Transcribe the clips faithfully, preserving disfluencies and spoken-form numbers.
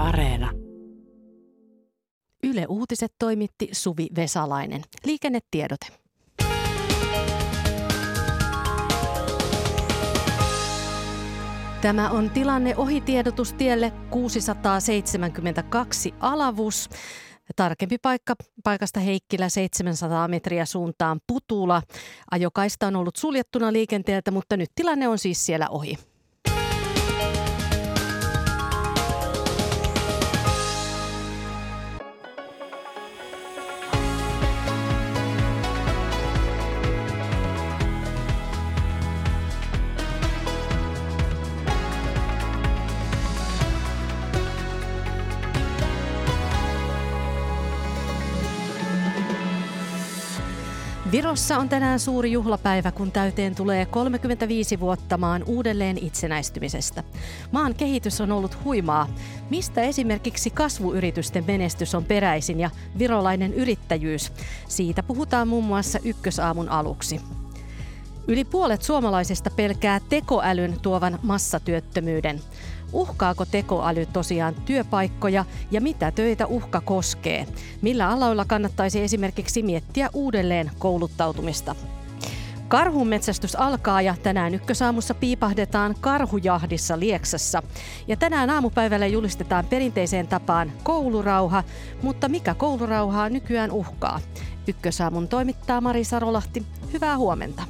Areena. Yle Uutiset toimitti Suvi Vesalainen. Liikennetiedote. Tämä on tilanne ohitiedotustielle kuusisataaseitsemänkymmentäkaksi Alavus. Tarkempi paikka paikasta Heikkilä seitsemänsataa metriä suuntaan Putula. Ajokaista on ollut suljettuna liikenteeltä, mutta nyt tilanne on siis siellä ohi. Virossa on tänään suuri juhlapäivä, kun täyteen tulee kolmekymmentäviisi vuotta maan uudelleen itsenäistymisestä. Maan kehitys on ollut huimaa. Mistä esimerkiksi kasvuyritysten menestys on peräisin ja virolainen yrittäjyys? Siitä puhutaan muun muassa Ykkösaamun aluksi. Yli puolet suomalaisista pelkää tekoälyn tuovan massatyöttömyyden. Uhkaako tekoäly tosiaan työpaikkoja ja mitä töitä uhka koskee? Millä aloilla kannattaisi esimerkiksi miettiä uudelleen kouluttautumista? Karhunmetsästys alkaa ja tänään Ykkösaamussa piipahdetaan karhujahdissa Lieksassa. Ja tänään aamupäivällä julistetaan perinteiseen tapaan koulurauha, mutta mikä koulurauhaa nykyään uhkaa? Ykkösaamun toimittaa Mari Sarolahti. Hyvää huomenta.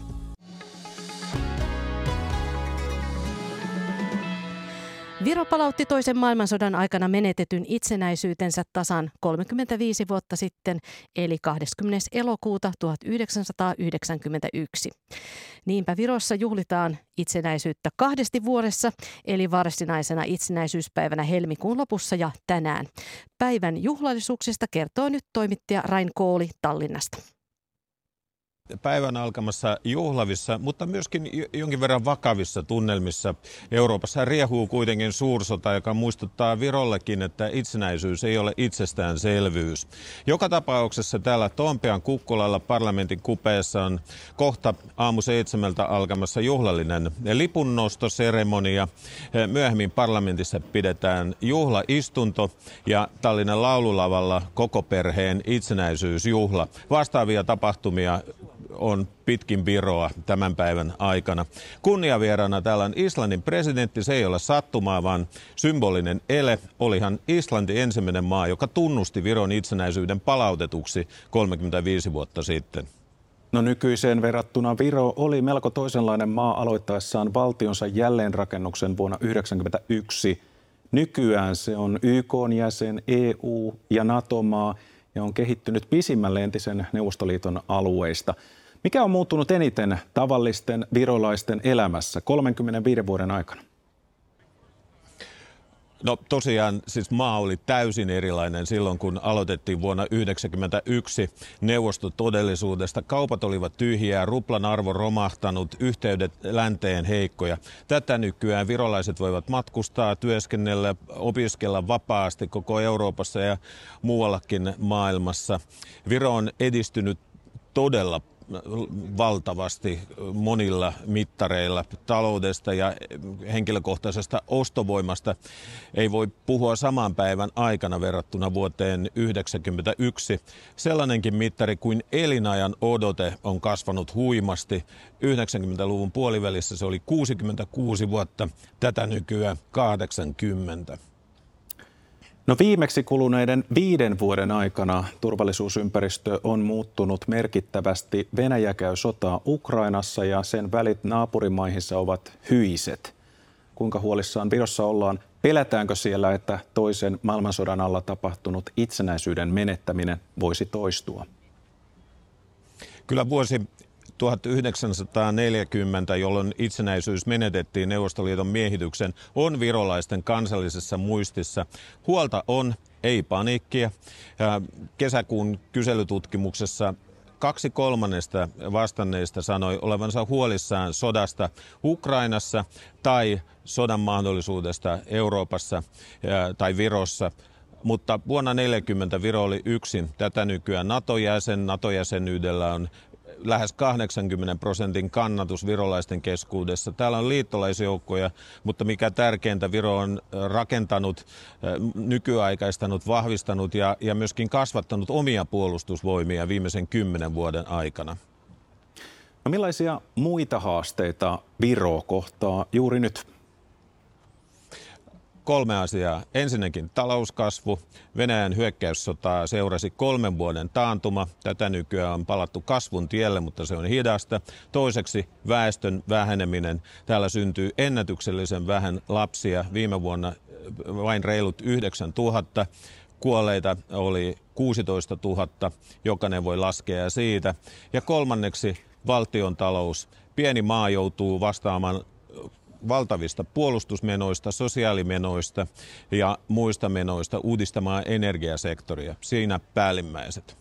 Viro palautti toisen maailmansodan aikana menetetyn itsenäisyytensä tasan kolmekymmentäviisi vuotta sitten, eli kahdeskymmenes elokuuta tuhatyhdeksänsataayhdeksänkymmentäyksi. Niinpä Virossa juhlitaan itsenäisyyttä kahdesti vuodessa, eli varsinaisena itsenäisyyspäivänä helmikuun lopussa ja tänään. Päivän juhlallisuuksista kertoo nyt toimittaja Rain Kooli Tallinnasta. Päivän alkamassa juhlavissa, mutta myöskin jonkin verran vakavissa tunnelmissa Euroopassa riehuu kuitenkin suursota, joka muistuttaa Virollekin, että itsenäisyys ei ole itsestäänselvyys. Joka tapauksessa täällä Toompean kukkulalla parlamentin kupeessa on kohta aamu seitsemältä alkamassa juhlallinen lipunnostoseremonia. Myöhemmin parlamentissa pidetään juhlaistunto ja Tallinnan laululavalla koko perheen itsenäisyysjuhla. Vastaavia tapahtumia on pitkin Viroa tämän päivän aikana. Kunniavieraana täällä on Islannin presidentti. Se ei ole sattumaa, vaan symbolinen ele. Olihan Islanti ensimmäinen maa, joka tunnusti Viron itsenäisyyden palautetuksi kolmekymmentäviisi vuotta sitten. No nykyiseen verrattuna Viro oli melko toisenlainen maa aloittaessaan valtionsa jälleenrakennuksen vuonna yhdeksänkymmentäyksi. Nykyään se on Y K:n jäsen, E U- ja NATO-maa ja on kehittynyt pisimmälle entisen Neuvostoliiton alueista. Mikä on muuttunut eniten tavallisten virolaisten elämässä kolmekymmentäviiden vuoden aikana? No tosiaan siis maa oli täysin erilainen silloin, kun aloitettiin vuonna yhdeksänkymmentäyksi neuvostotodellisuudesta. Kaupat olivat tyhjiä, ruplan arvo romahtanut, yhteydet länteen heikkoja. Tätä nykyään virolaiset voivat matkustaa, työskennellä, opiskella vapaasti koko Euroopassa ja muuallakin maailmassa. Viro on edistynyt todella valtavasti monilla mittareilla taloudesta ja henkilökohtaisesta ostovoimasta. Ei voi puhua saman päivän aikana verrattuna vuoteen yhdeksänkymmentäyksi. Sellainenkin mittari kuin elinajan odote on kasvanut huimasti. yhdeksänkymmentäluvun puolivälissä se oli kuusikymmentäkuusi vuotta, tätä nykyään kahdeksankymmentä. No viimeksi kuluneiden viiden vuoden aikana turvallisuusympäristö on muuttunut merkittävästi. Venäjä käy sotaa Ukrainassa ja sen välit naapurimaihinsa ovat hyiset. Kuinka huolissaan Virossa ollaan? Pelätäänkö siellä, että toisen maailmansodan alla tapahtunut itsenäisyyden menettäminen voisi toistua? Kyllä vuosi tuhatyhdeksänsataaneljäkymmentä, jolloin itsenäisyys menetettiin Neuvostoliiton miehityksen, on virolaisten kansallisessa muistissa. Huolta on, ei paniikkia. Kesäkuun kyselytutkimuksessa kaksi kolmannesta vastanneista sanoi olevansa huolissaan sodasta Ukrainassa tai sodan mahdollisuudesta Euroopassa tai Virossa. Mutta vuonna tuhatyhdeksänsataaneljäkymmentä Viro oli yksin. Tätä nykyään NATO-jäsen. NATO-jäsenyydellä on lähes kahdeksankymmentä prosentin kannatus virolaisten keskuudessa. Täällä on liittolaisjoukkoja, mutta mikä tärkeintä, Viro on rakentanut, nykyaikaistanut, vahvistanut ja, ja myöskin kasvattanut omia puolustusvoimia viimeisen kymmenen vuoden aikana. No millaisia muita haasteita Viro kohtaa juuri nyt? Kolme asiaa. Ensinnäkin talouskasvu. Venäjän hyökkäyssotaa seurasi kolmen vuoden taantuma. Tätä nykyään on palattu kasvun tielle, mutta se on hidasta. Toiseksi väestön väheneminen. Täällä syntyy ennätyksellisen vähän lapsia. Viime vuonna vain reilut yhdeksäntuhatta. Kuolleita oli kuusitoista tuhatta. Jokainen voi laskea siitä. Ja kolmanneksi valtiontalous. Pieni maa joutuu vastaamaan valtavista puolustusmenoista, sosiaalimenoista ja muista menoista uudistamaan energiasektoria. Siinä päällimmäiset.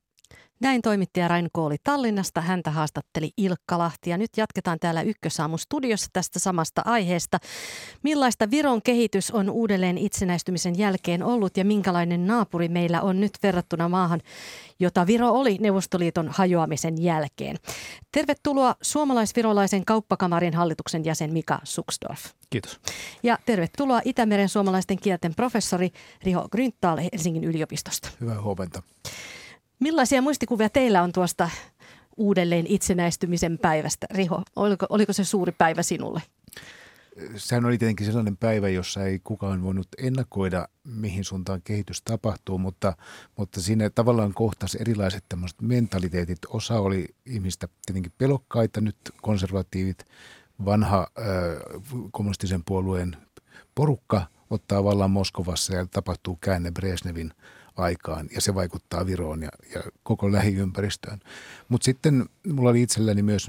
Näin toimittaja Rain Kooli Tallinnasta. Häntä haastatteli Ilkka Lahti. Ja nyt jatketaan täällä Ykkösaamun studiossa tästä samasta aiheesta. Millaista Viron kehitys on uudelleen itsenäistymisen jälkeen ollut ja minkälainen naapuri meillä on nyt verrattuna maahan, jota Viro oli Neuvostoliiton hajoamisen jälkeen? Tervetuloa suomalais-virolaisen kauppakamarin hallituksen jäsen Mika Suksdorf. Kiitos. Ja tervetuloa Itämeren suomalaisten kielten professori Riho Grünthal Helsingin yliopistosta. Hyvää huomenta. Millaisia muistikuvia teillä on tuosta uudelleen itsenäistymisen päivästä? Riho, oliko, oliko se suuri päivä sinulle? Sehän oli tietenkin sellainen päivä, jossa ei kukaan voinut ennakoida, mihin suuntaan kehitys tapahtuu, mutta, mutta siinä tavallaan kohtasi erilaiset tämmöiset mentaliteetit. Osa oli ihmistä tietenkin pelokkaita, nyt konservatiivit, vanha äh, kommunistisen puolueen porukka ottaa vallan Moskovassa ja tapahtuu käänne Brezhnevin aikaan ja se vaikuttaa Viroon ja, ja koko lähiympäristöön. Mutta sitten mulla oli itselläni myös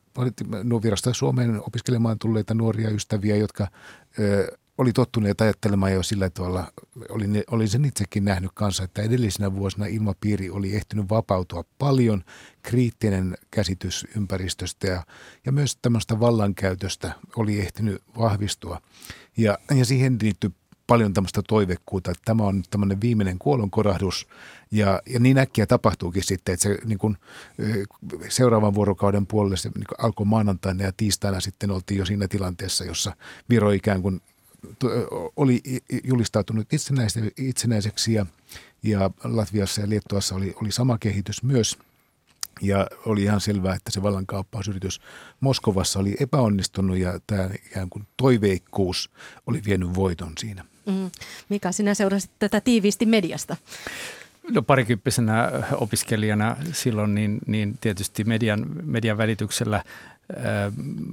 no, virasta Suomeen opiskelemaan tulleita nuoria ystäviä, jotka ö, oli tottuneet ajattelemaan jo sillä tavalla, olin, olin sen itsekin nähnyt kanssa, että edellisinä vuosina ilmapiiri oli ehtinyt vapautua paljon, kriittinen käsitys ympäristöstä ja, ja myös tämmöistä vallankäytöstä oli ehtinyt vahvistua ja, ja siihen liittyy paljon tämmöistä toivekkuutta, että tämä on tämmöinen viimeinen kuolonkorahdus ja, ja niin äkkiä tapahtuukin sitten, että se niin kuin, seuraavan vuorokauden puolelle se niin kuin alkoi maanantaina ja tiistaina sitten oltiin jo siinä tilanteessa, jossa Viro ikään kuin oli julistautunut itsenäiseksi ja, ja Latviassa ja Liettuassa oli, oli sama kehitys myös. Ja oli ihan selvää, että se vallankaappausyritys Moskovassa oli epäonnistunut ja tämä ikään kuin toiveikkuus oli vienyt voiton siinä. Mm. Mika, sinä seurasit tätä tiiviisti mediasta. No parikymppisenä opiskelijana silloin niin, niin tietysti median, median välityksellä ää,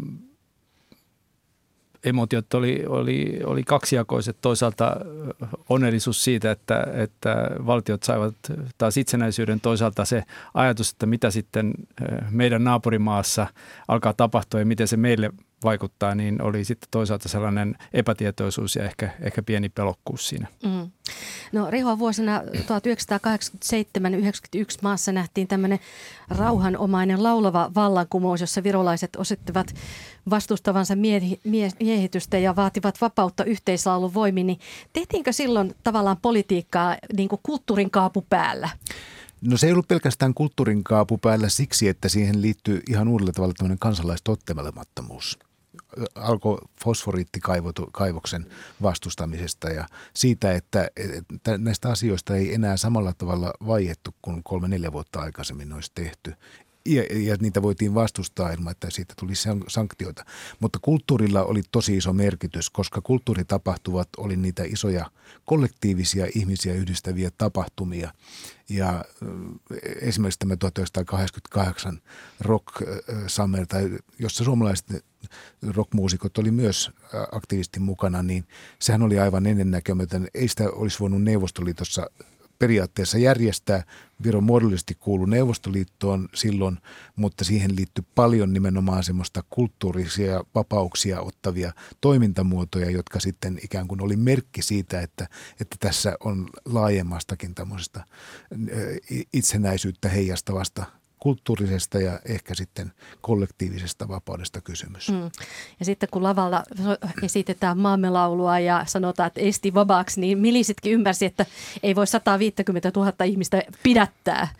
emotiot oli, oli, oli kaksijakoiset. Toisaalta onnellisuus siitä, että, että valtiot saivat taas itsenäisyyden. Toisaalta se ajatus, että mitä sitten meidän naapurimaassa alkaa tapahtua ja miten se meille vaikuttaa, niin oli sitten toisaalta sellainen epätietoisuus ja ehkä, ehkä pieni pelokkuus siinä. Mm. No Riho, vuosina tuhatyhdeksänsataakahdeksankymmentäseitsemän yhdeksänkymmentäyksi maassa nähtiin tämmöinen rauhanomainen laulava vallankumous, jossa virolaiset osoittivat vastustavansa miehi, mie, miehitystä ja vaativat vapautta yhteislaulun voimin. Niin tehtiinkö silloin tavallaan politiikkaa niin kuin kulttuurin kaapu päällä? No se ei ollut pelkästään kulttuurin kaapu päällä siksi, että siihen liittyy ihan uudella tavalla tämmöinen kansalaistottelemattomuus. Alkoi fosforiittikaivoksen vastustamisesta ja siitä, että, että näistä asioista ei enää samalla tavalla vaiettu kuin kolme neljä vuotta aikaisemmin olisi tehty. Ja, ja niitä voitiin vastustaa ilman, että siitä tuli sanktioita. Mutta kulttuurilla oli tosi iso merkitys, koska kulttuuritapahtuvat oli niitä isoja kollektiivisia ihmisiä yhdistäviä tapahtumia. Ja esimerkiksi tämä tuhatyhdeksänsataakahdeksankymmentäkahdeksan Rock Summer, jossa suomalaiset rockmuusikot oli myös aktiivisesti mukana, niin sehän oli aivan ennennäkemätön. Ei sitä olisi voinut Neuvostoliitossa periaatteessa järjestää. Viro muodollisesti kuului Neuvostoliittoon silloin, mutta siihen liittyy paljon nimenomaan semmoista kulttuurisia vapauksia ottavia toimintamuotoja, jotka sitten ikään kuin oli merkki siitä, että, että tässä on laajemmastakin tämmöisestä itsenäisyyttä heijastavasta kulttuurisesta ja ehkä sitten kollektiivisesta vapaudesta kysymys. Mm. Ja sitten kun lavalla esitetään maamme laulua ja sanotaan, että esti vabaaksi, niin milisitkin ymmärsi, että ei voi sata viisikymmentätuhatta ihmistä pidättää.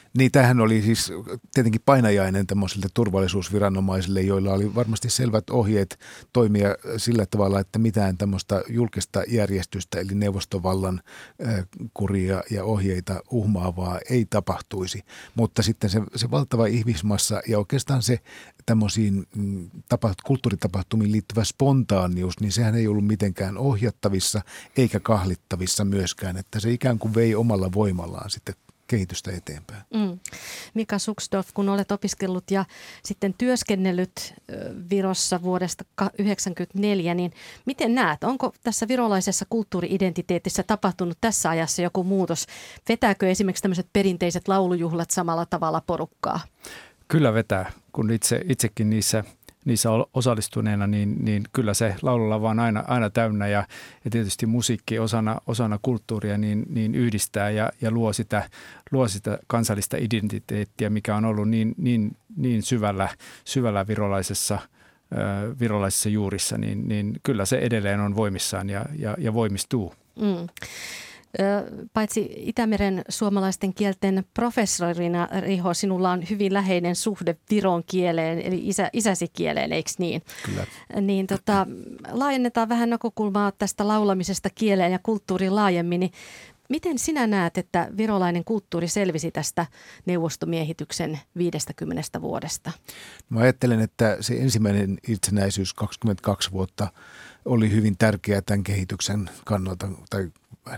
Niin, tämähän oli siis tietenkin painajainen tämmöisille turvallisuusviranomaisille, joilla oli varmasti selvät ohjeet toimia sillä tavalla, että mitään tämmöistä julkista järjestystä, eli neuvostovallan kuria ja ohjeita uhmaavaa ei tapahtuisi. Mutta sitten se, se valtava ihmismassa ja oikeastaan se tämmöisiin tapaht- kulttuuritapahtumiin liittyvä spontaanius, niin sehän ei ollut mitenkään ohjattavissa eikä kahlittavissa myöskään, että se ikään kuin vei omalla voimallaan sitten kehitystä eteenpäin. Mm. Mika Suksdorf, kun olet opiskellut ja sitten työskennellyt Virossa vuodesta yhdeksänkymmentäneljä, niin miten näet, onko tässä virolaisessa kulttuuri-identiteetissä tapahtunut tässä ajassa joku muutos? Vetääkö esimerkiksi tämmöiset perinteiset laulujuhlat samalla tavalla porukkaa? Kyllä vetää, kun itse, itsekin niissä niissä osallistuneena, niin, niin kyllä se laululava on aina, aina täynnä ja, ja tietysti musiikki osana, osana kulttuuria niin, niin yhdistää ja, ja luo, sitä, luo sitä kansallista identiteettiä, mikä on ollut niin, niin, niin syvällä, syvällä virolaisessa, äh, virolaisissa juurissa, niin, niin kyllä se edelleen on voimissaan ja, ja, ja voimistuu. Mm. Paitsi Itämeren suomalaisten kielten professorina, Riho, sinulla on hyvin läheinen suhde viron kieleen, eli isä, isäsi kieleen, eikö niin? Kyllä. Niin tota, laajennetaan vähän näkökulmaa tästä laulamisesta kieleen ja kulttuuriin laajemmin. Niin miten sinä näet, että virolainen kulttuuri selvisi tästä neuvostomiehityksen viidestäkymmenestä vuodesta? Mä ajattelen, että se ensimmäinen itsenäisyys kaksikymmentäkaksi vuotta oli hyvin tärkeä tämän kehityksen kannalta, tai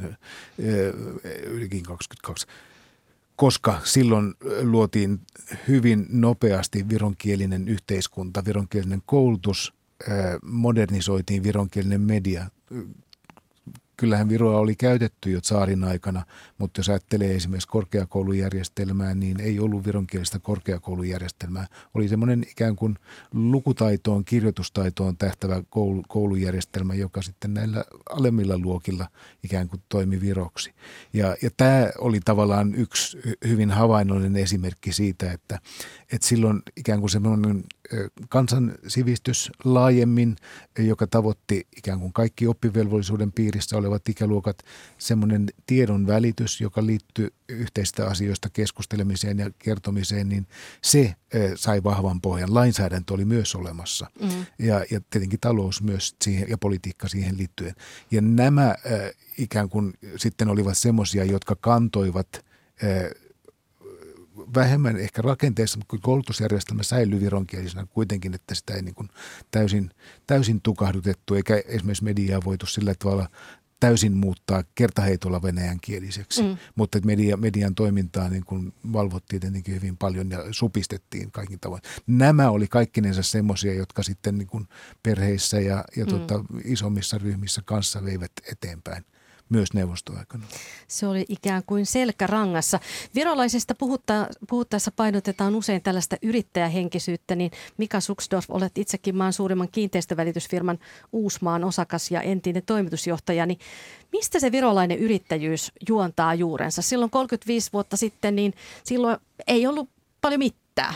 ylikin kaksikymmentäkaksi, koska silloin luotiin hyvin nopeasti vironkielinen yhteiskunta, vironkielinen koulutus, modernisoitiin vironkielinen media. Kyllähän viroa oli käytetty jo tsaarin aikana, mutta jos ajattelee esimerkiksi korkeakoulujärjestelmää, niin ei ollut vironkielistä korkeakoulujärjestelmää. Oli semmoinen ikään kuin lukutaitoon, kirjoitustaitoon tähtävä koulu, koulujärjestelmä, joka sitten näillä alemmilla luokilla ikään kuin toimi viroksi. Ja, ja tämä oli tavallaan yksi hyvin havainnollinen esimerkki siitä, että, että silloin ikään kuin semmoinen kansansivistys laajemmin, joka tavoitti ikään kuin kaikki oppivelvollisuuden piirissä olevat ikäluokat, semmoinen tiedon välitys, joka liittyy yhteisistä asioista keskustelemiseen ja kertomiseen, niin se sai vahvan pohjan. Lainsäädäntö oli myös olemassa mm. ja, ja tietenkin talous myös siihen, ja politiikka siihen liittyen. Ja nämä äh, ikään kuin sitten olivat semmoisia, jotka kantoivat äh, vähemmän ehkä rakenteessa, mutta koulutusjärjestelmä säilyi vironkielisenä kuitenkin, että sitä ei niin kuin täysin, täysin tukahdutettu, eikä esimerkiksi mediaa voitu sillä tavalla täysin muuttaa kertaheitolla venäjänkieliseksi, mm. mutta media, median toimintaa niin kuin valvottiin tietenkin hyvin paljon ja supistettiin kaikin tavoin. Nämä oli kaikkinensa semmoisia, jotka sitten niin kuin perheissä ja, ja mm. tota, isommissa ryhmissä kanssa veivät eteenpäin. Myös neuvostoaikana. Se oli ikään kuin selkärangassa. Virolaisesta puhutta, puhuttaessa painotetaan usein tällaista yrittäjähenkisyyttä, niin Mika Suksdorf, olet itsekin maan suurimman kiinteistövälitysfirman Uusmaan osakas ja entinen toimitusjohtaja, niin mistä se virolainen yrittäjyys juontaa juurensa? Silloin kolmekymmentäviisi vuotta sitten, niin silloin ei ollut paljon mitään.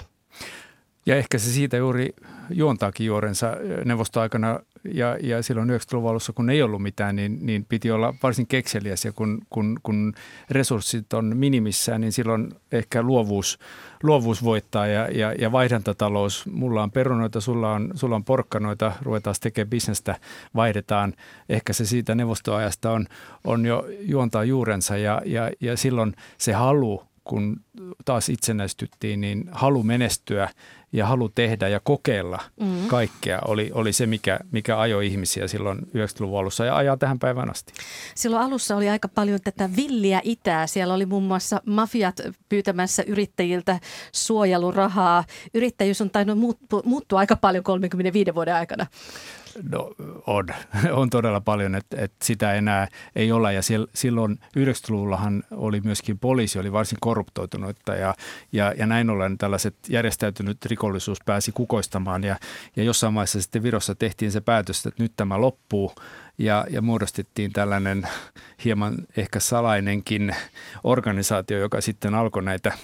Ja ehkä se siitä juuri juontaakin juorensa neuvostoaikana ja, ja silloin yhdeksänkymmentäluvun alussa, kun ei ollut mitään, niin, niin piti olla varsin kekseliäs ja kun, kun, kun resurssit on minimissään, niin silloin ehkä luovuus, luovuus voittaa ja, ja, ja vaihdantatalous. Mulla on perunoita, sulla on, sulla on porkkanoita, ruvetaan tekemään bisnestä, vaihdetaan. Ehkä se siitä neuvostoajasta on, on jo juontaa juurensa ja, ja, ja silloin se halu, kun taas itsenäistyttiin, niin halu menestyä ja halu tehdä ja kokeilla mm. kaikkea oli, oli se, mikä, mikä ajoi ihmisiä silloin yhdeksänkymmentäluvun alussa ja ajaa tähän päivään asti. Silloin alussa oli aika paljon tätä villiä itää. Siellä oli muun muassa mafiat pyytämässä yrittäjiltä suojelurahaa. Yrittäjyys on tainnut muuttua aika paljon kolmekymmentäviiden vuoden aikana. No on, on todella paljon, että, että sitä enää ei ole ja silloin yhdeksänkymmentäluvullahan oli myöskin poliisi, oli varsin korruptoitunutta ja, ja, ja näin ollen tällaiset järjestäytynyt rikollisuus pääsi kukoistamaan ja, ja jossain vaiheessa sitten Virossa tehtiin se päätös, että nyt tämä loppuu ja, ja muodostettiin tällainen hieman ehkä salainenkin organisaatio, joka sitten alkoi näitä,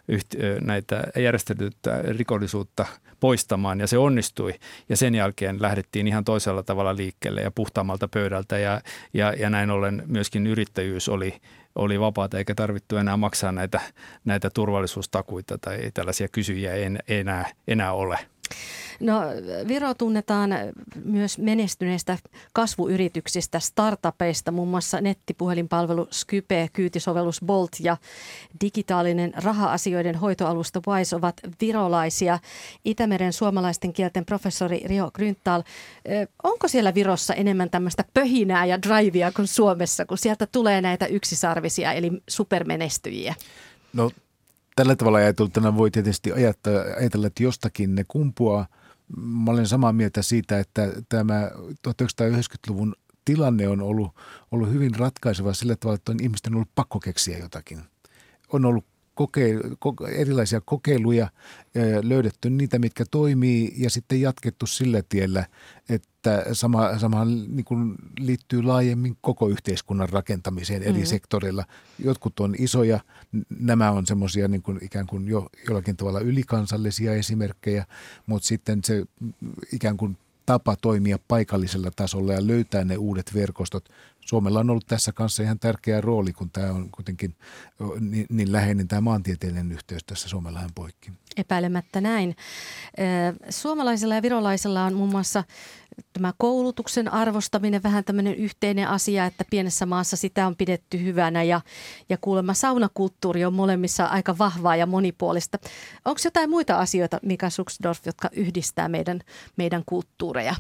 näitä järjestäytynyttä rikollisuutta poistamaan ja se onnistui ja sen jälkeen lähdettiin ihan toisella tavalla liikkeelle ja puhtaammalta pöydältä ja, ja, ja näin ollen myöskin yrittäjyys oli, oli vapaata eikä tarvittu enää maksaa näitä, näitä turvallisuustakuita tai tällaisia kysyjiä ei enää, enää ole. No, Viro tunnetaan myös menestyneistä kasvuyrityksistä, startupeista, muun muassa nettipuhelinpalvelu Skype, kyytisovellus Bolt ja digitaalinen raha-asioiden hoitoalusta Wise ovat virolaisia. Itämeren suomalaisten kielten professori Riho Grünthal, onko siellä Virossa enemmän tämmöistä pöhinää ja drivea kuin Suomessa, kun sieltä tulee näitä yksisarvisia eli supermenestyjiä? No, tällä tavalla ajateltuna voi tietysti ajatella, että jostakin ne kumpuaa. Mä olen samaa mieltä siitä, että tämä tuhatyhdeksänsataayhdeksänkymmentäluvun tilanne on ollut, ollut hyvin ratkaiseva sillä tavalla, että on ihmisten ollut pakko keksiä jotakin. On ollut koke, koke, erilaisia kokeiluja, löydetty niitä, mitkä toimii ja sitten jatkettu sillä tiellä, että sama, samahan niin kuin liittyy laajemmin koko yhteiskunnan rakentamiseen eri mm-hmm. sektoreilla. Jotkut on isoja, nämä on semmoisia niin kuin ikään kuin jo jollakin tavalla ylikansallisia esimerkkejä, mutta sitten se ikään kuin tapa toimia paikallisella tasolla ja löytää ne uudet verkostot. Suomella on ollut tässä kanssa ihan tärkeä rooli, kun tämä on kuitenkin niin, niin läheinen tämä maantieteellinen yhteys tässä Suomenlahden poikki. Epäilemättä näin. Suomalaisilla ja virolaisilla on muun muassa tämä koulutuksen arvostaminen vähän tämmöinen yhteinen asia, että pienessä maassa sitä on pidetty hyvänä ja, ja kuulemma saunakulttuuri on molemmissa aika vahvaa ja monipuolista. Onko jotain muita asioita, Mika Suksdorf, jotka yhdistää meidän, meidän kulttuureja?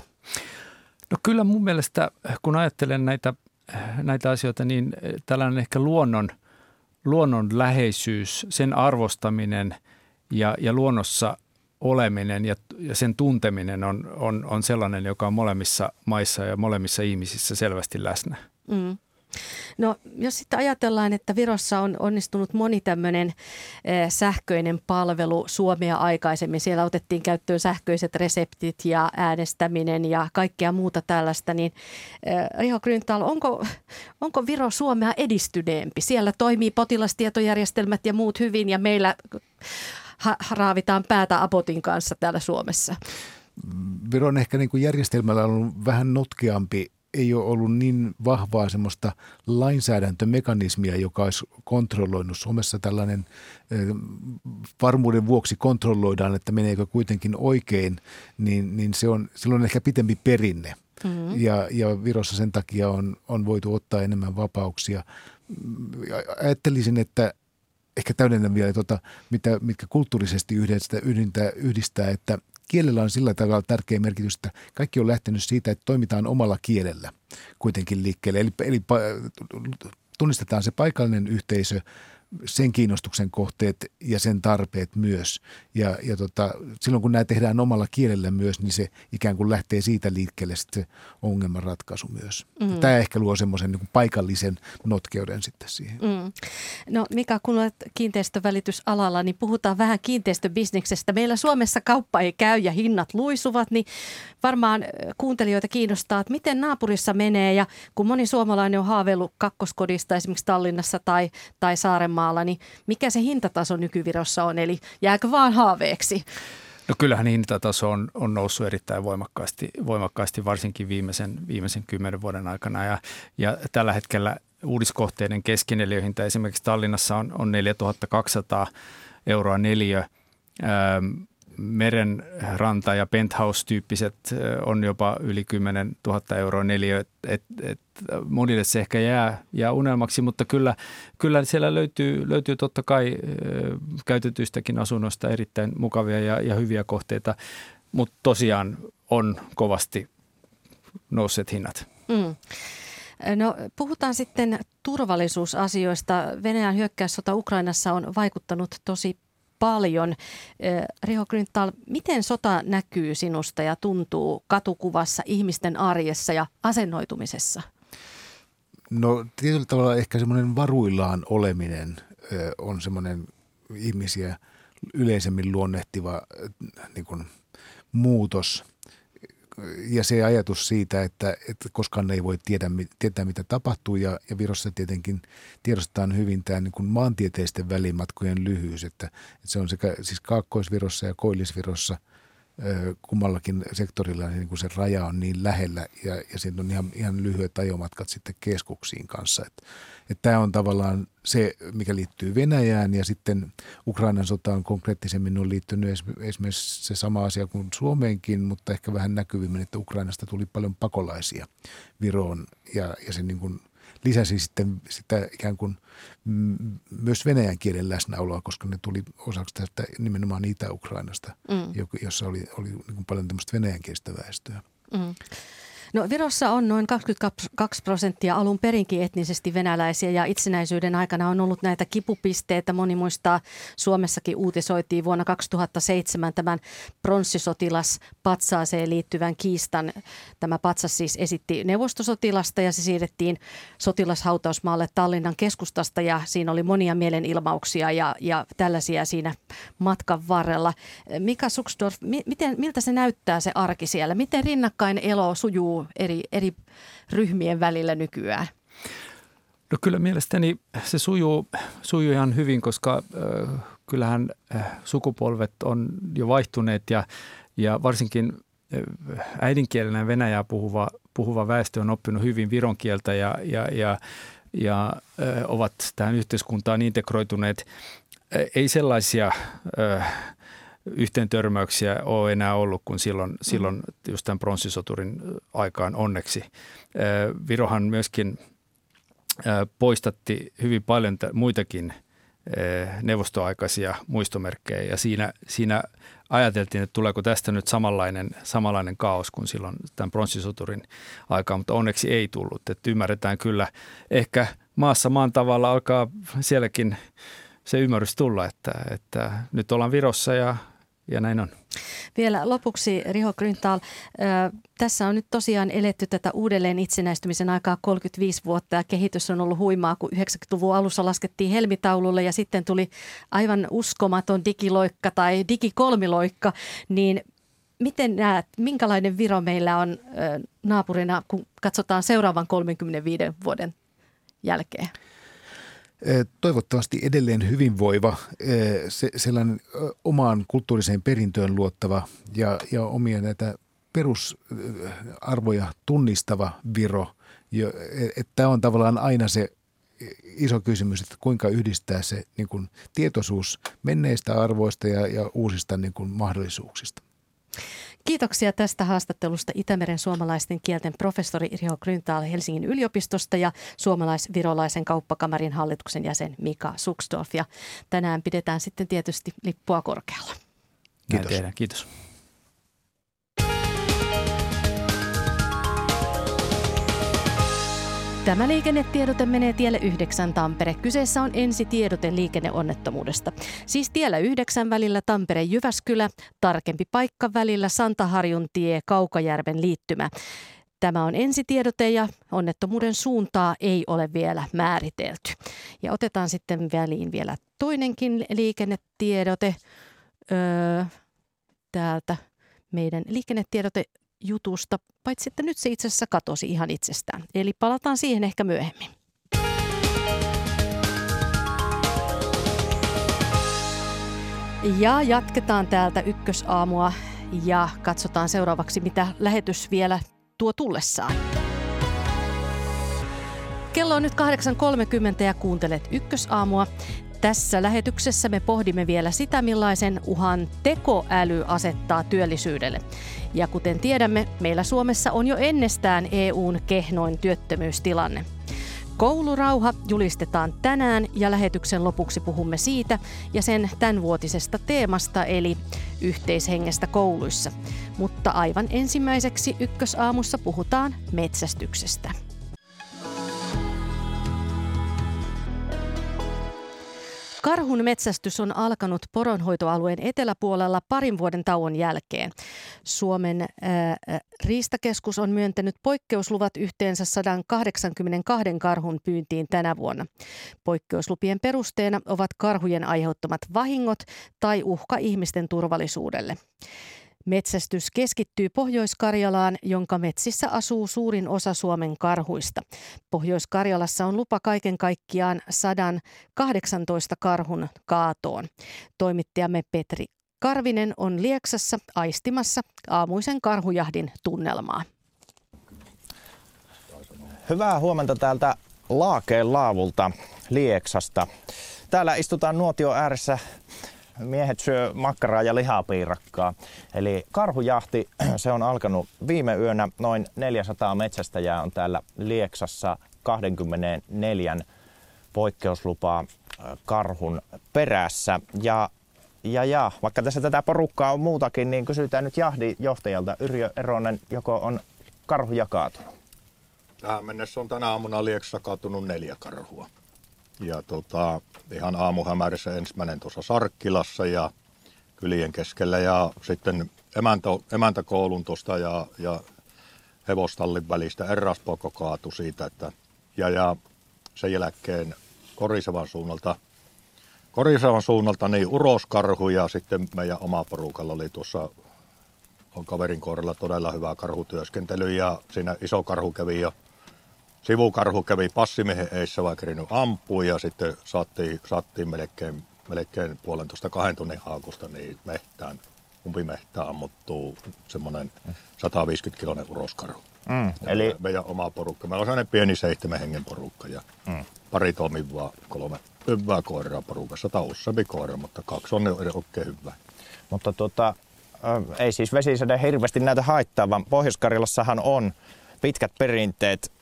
No kyllä mun mielestä, kun ajattelen näitä, näitä asioita, niin tällainen ehkä luonnon, luonnon läheisyys, sen arvostaminen ja, ja luonnossa oleminen ja, ja sen tunteminen on, on, on sellainen, joka on molemmissa maissa ja molemmissa ihmisissä selvästi läsnä. Mm. No jos sitten ajatellaan, että Virossa on onnistunut moni tämmöinen eh, sähköinen palvelu Suomea aikaisemmin. Siellä otettiin käyttöön sähköiset reseptit ja äänestäminen ja kaikkea muuta tällaista. Niin eh, Riho Grünthal, onko, onko Viro Suomea edistyneempi? Siellä toimii potilastietojärjestelmät ja muut hyvin ja meillä ha- raavitaan päätä Abotin kanssa täällä Suomessa. Viron ehkä niin kuin järjestelmällä on ollut vähän notkeampi. Ei ole ollut niin vahvaa semmoista lainsäädäntömekanismia, joka olisi kontrolloinut. Suomessa tällainen varmuuden vuoksi kontrolloidaan, että meneekö kuitenkin oikein, niin, niin se on, silloin on ehkä pitempi perinne. Mm-hmm. Ja, ja Virossa sen takia on, on voitu ottaa enemmän vapauksia. Ajattelisin, että ehkä täydennän vielä, tuota, mitä, mitkä kulttuurisesti yhdistää, yhdistää, yhdistää että kielellä on sillä tavalla tärkeä merkitys, että kaikki on lähtenyt siitä, että toimitaan omalla kielellä kuitenkin liikkeelle. Eli, eli tunnistetaan se paikallinen yhteisö, sen kiinnostuksen kohteet ja sen tarpeet myös. Ja, ja tota, silloin kun nämä tehdään omalla kielellä myös, niin se ikään kuin lähtee siitä liikkeelle sitten se ongelmanratkaisu myös. Mm. Tämä ehkä luo semmoisen niin kuin paikallisen notkeuden sitten siihen. Mm. No Mika, kun olet kiinteistövälitysalalla, niin puhutaan vähän kiinteistöbisneksestä. Meillä Suomessa kauppa ei käy ja hinnat luisuvat, niin varmaan kuuntelijoita kiinnostaa, että miten naapurissa menee. Ja kun moni suomalainen on haaveillut kakkoskodista esimerkiksi Tallinnassa tai, tai Saarenmaalla, niin mikä se hintataso nykyvirossa on, eli jääkö vaan haaveeksi? No kyllähän hintataso on, on noussut erittäin voimakkaasti, voimakkaasti varsinkin viimeisen, viimeisen kymmenen vuoden aikana ja, ja tällä hetkellä uudiskohteiden keskineliöhinta esimerkiksi Tallinnassa on, on neljätuhattakaksisataa euroa neliö. Ähm, merenranta- ja penthouse-tyyppiset on jopa yli kymmenen tuhatta euroa neliö. Et, et, et monille se ehkä jää, jää unelmaksi, mutta kyllä, kyllä siellä löytyy, löytyy totta kai käytetyistäkin asunnoista erittäin mukavia ja, ja hyviä kohteita, mutta tosiaan on kovasti nousseet hinnat. Mm. No puhutaan sitten turvallisuusasioista. Venäjän hyökkäyssota Ukrainassa on vaikuttanut tosi paljon. Riho Grünthal, miten sota näkyy sinusta ja tuntuu katukuvassa, ihmisten arjessa ja asennoitumisessa? No tietyllä tavalla ehkä semmoinen varuillaan oleminen on semmoinen ihmisiä yleisemmin luonnehtiva niin kuin muutos. Ja se ajatus siitä, että, että koskaan ei voi tiedä, tietää, mitä tapahtuu. Ja, ja Virossa tietenkin tiedostetaan hyvin tämä niin kuin maantieteisten välimatkojen lyhyys. Että, että se on sekä siis Kaakkois-Virossa ja Koillis-Virossa kummallakin sektorilla niin kuin se raja on niin lähellä ja, ja siinä on ihan, ihan lyhyet ajomatkat sitten keskuksiin kanssa. Että et tämä on tavallaan se, mikä liittyy Venäjään ja sitten Ukrainan sotaan konkreettisemmin on liittynyt esimerkiksi se sama asia kuin Suomeenkin, mutta ehkä vähän näkyvimmin, että Ukrainasta tuli paljon pakolaisia Viroon ja, ja se niin kuin lisäsi sitten sitä ikään kuin myös venäjän kielen läsnäoloa, koska ne tuli osaksi tästä nimenomaan Itä-Ukrainasta, mm. jossa oli, oli niin kuin paljon tämmöistä venäjänkielistä väestöä. Mm. No Virossa on noin kaksikymmentäkaksi prosenttia alun perinkin etnisesti venäläisiä ja itsenäisyyden aikana on ollut näitä kipupisteitä. Moni muistaa, Suomessakin uutisoitiin vuonna kaksituhattaseitsemän tämän pronssisotilaspatsaaseen liittyvän kiistan. Tämä patsas siis esitti neuvostosotilasta ja se siirrettiin sotilashautausmaalle Tallinnan keskustasta ja siinä oli monia mielenilmauksia ja, ja tällaisia siinä matkan varrella. Mika Suksdorf, miten, miltä se näyttää se arki siellä? Miten rinnakkain elo sujuu eri, eri ryhmien välillä nykyään? No kyllä mielestäni se sujuu, sujuu ihan hyvin, koska äh, kyllähän äh, sukupolvet on jo vaihtuneet ja, ja varsinkin äh, äidinkielenä venäjää puhuva, puhuva väestö on oppinut hyvin viron kieltä ja, ja, ja, ja äh, ovat tähän yhteiskuntaan integroituneet. Äh, ei sellaisia Äh, yhteen törmäyksiä ole enää ollut kuin silloin, silloin just tämän pronssisoturin aikaan onneksi. Virohan myöskin poistatti hyvin paljon muitakin neuvostoaikaisia muistomerkkejä ja siinä, siinä ajateltiin, että tuleeko tästä nyt samanlainen, samanlainen kaos kuin silloin tämän pronssisoturin aikaan, mutta onneksi ei tullut. Että ymmärretään kyllä, ehkä maassa maan tavalla alkaa sielläkin se ymmärrys tulla, että, että nyt ollaan Virossa ja Ja näin on. Vielä lopuksi, Riho Grünthal, tässä on nyt tosiaan eletty tätä uudelleen itsenäistymisen aikaa kolmekymmentäviisi vuotta ja kehitys on ollut huimaa, kun yhdeksänkymmentäluvun alussa laskettiin helmitaululle ja sitten tuli aivan uskomaton digiloikka tai digikolmiloikka, niin miten näet, minkälainen Viro meillä on naapurina, kun katsotaan seuraavan kolmekymmentäviiden vuoden jälkeen? Toivottavasti edelleen hyvinvoiva, sellainen omaan kulttuuriseen perintöön luottava ja, ja omia näitä perusarvoja tunnistava Viro. Tämä on tavallaan aina se iso kysymys, että kuinka yhdistää se niin kuin tietoisuus menneistä arvoista ja, ja uusista niin kuin mahdollisuuksista. Kiitoksia tästä haastattelusta Itämeren suomalaisten kielten professori Riho Grünthal Helsingin yliopistosta ja suomalais-virolaisen kauppakamarin hallituksen jäsen Mika Suksdorf. Ja tänään pidetään sitten tietysti lippua korkealla. Kiitos. Kiitos. Tämä liikennetiedote menee tielle yhdeksän Tampere. Kyseessä on ensitiedote liikenneonnettomuudesta. Siis tiellä yhdeksän välillä Tampere-Jyväskylä, tarkempi paikka välillä Santaharjun tie Kaukajärven liittymä. Tämä on ensitiedote ja onnettomuuden suuntaa ei ole vielä määritelty. Ja otetaan sitten väliin vielä toinenkin liikennetiedote öö, täältä meidän liikennetiedote jutusta, paitsi että nyt se itse asiassa katosi ihan itsestään. Eli palataan siihen ehkä myöhemmin. Ja jatketaan täältä ykkösaamua ja katsotaan seuraavaksi, mitä lähetys vielä tuo tullessaan. Kello on nyt kahdeksan kolmekymmentä ja kuuntelet ykkösaamua. Tässä lähetyksessä me pohdimme vielä sitä, millaisen uhan tekoäly asettaa työllisyydelle. Ja kuten tiedämme, meillä Suomessa on jo ennestään E U:n kehnoin työttömyystilanne. Koulurauha julistetaan tänään ja lähetyksen lopuksi puhumme siitä ja sen tämänvuotisesta teemasta eli yhteishengestä kouluissa. Mutta aivan ensimmäiseksi ykkösaamussa puhutaan metsästyksestä. Karhun metsästys on alkanut poronhoitoalueen eteläpuolella parin vuoden tauon jälkeen. Suomen ää, riistakeskus on myöntänyt poikkeusluvat yhteensä sata kahdeksankymmentäkaksi karhun pyyntiin tänä vuonna. Poikkeuslupien perusteena ovat karhujen aiheuttamat vahingot tai uhka ihmisten turvallisuudelle. Metsästys keskittyy Pohjois-Karjalaan, jonka metsissä asuu suurin osa Suomen karhuista. Pohjois-Karjalassa on lupa kaiken kaikkiaan sata kahdeksantoista karhun kaatoon. Toimittajamme Petri Karvinen on Lieksassa aistimassa aamuisen karhujahdin tunnelmaa. Hyvää huomenta täältä Laakeen laavulta Lieksasta. Täällä istutaan nuotio ääressä. Miehet syö makkaraa ja lihapiirakkaa. Eli karhujahti, se on alkanut viime yönä. Noin neljäsataa metsästäjää on täällä Lieksassa kaksikymmentäneljä poikkeuslupaa karhun perässä. Ja, ja, ja vaikka tässä tätä porukkaa on muutakin, niin kysytään nyt jahdinjohtajalta Yrjö Eronen, joko on karhuja kaatunut? Tähän mennessä on tänä aamuna Lieksassa kaatunut neljä karhua. Ja tota, ihan aamuhämärissä ensimmäinen tuossa Sarkkilassa ja kylien keskellä ja sitten emäntä, emäntäkoulun tuosta ja, ja hevostallin välistä eräspoiko kaatui siitä. Että, ja, ja sen jälkeen Korisevan suunnalta, Korisevan suunnalta niin uroskarhu ja sitten meidän oma porukalla oli tuossa on kaverin kohdalla todella hyvä karhutyöskentely ja siinä iso karhu kävi jo. Sivukarhu kävi passimiehen eissä vaikka kerinyt ampua ja sitten saattiin, saattiin melkein, melkein puolentoista kahden tunnin haakusta niin mehtään, umpimehtään ammuttuu semmoinen sata viisikymmentä kiloinen uroskarhu. Mm, eli meidän oma porukka. Meillä on sellainen pieni seitsemän hengen porukka ja mm. pari toimivaa kolme hyvää koiraa porukassa. Tai useampi koira, mutta kaksi on oikein hyvää. Mutta tuota, ei siis vesisade hirveästi näitä haittaa, vaan Pohjois-Karjalassahan on pitkät perinteet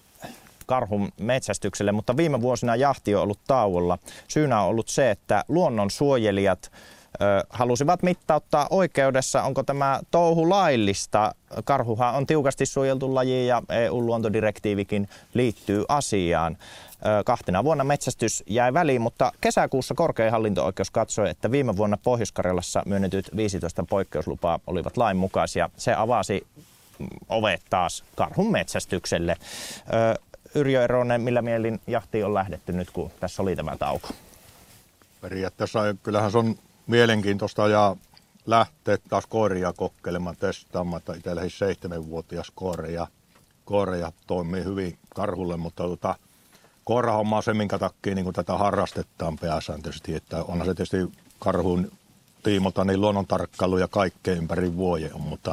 karhun metsästykselle, mutta viime vuosina jahti on ollut tauolla. Syynä on ollut se, että luonnonsuojelijat ö, halusivat mittauttaa oikeudessa, onko tämä touhu laillista. Karhuhan on tiukasti suojeltu laji ja E U-luontodirektiivikin liittyy asiaan. Ö, kahtena vuonna metsästys jäi väliin, mutta kesäkuussa korkein hallinto-oikeus katsoi, että viime vuonna Pohjois-Karjalassa myönnetyt viisitoista poikkeuslupaa olivat lainmukaisia. Se avasi ovet taas karhun metsästykselle. Ö, Yrjö Eronen, millä mielin jahtiin on lähdetty nyt, kun tässä oli tämä tauko? Periaatteessa kyllähän se on mielenkiintoista ja lähteä taas koiria kokeilemaan, testaamaan, että itsellä seitsemänvuotias koiria, koiria toimii hyvin karhulle, mutta tota, koirahomma on se, minkä takia niin tätä harrastetaan pääsääntöisesti, että onhan se tietysti karhun tiimolta niin luonnontarkkailu ja kaikkea ympäri vuoden on, mutta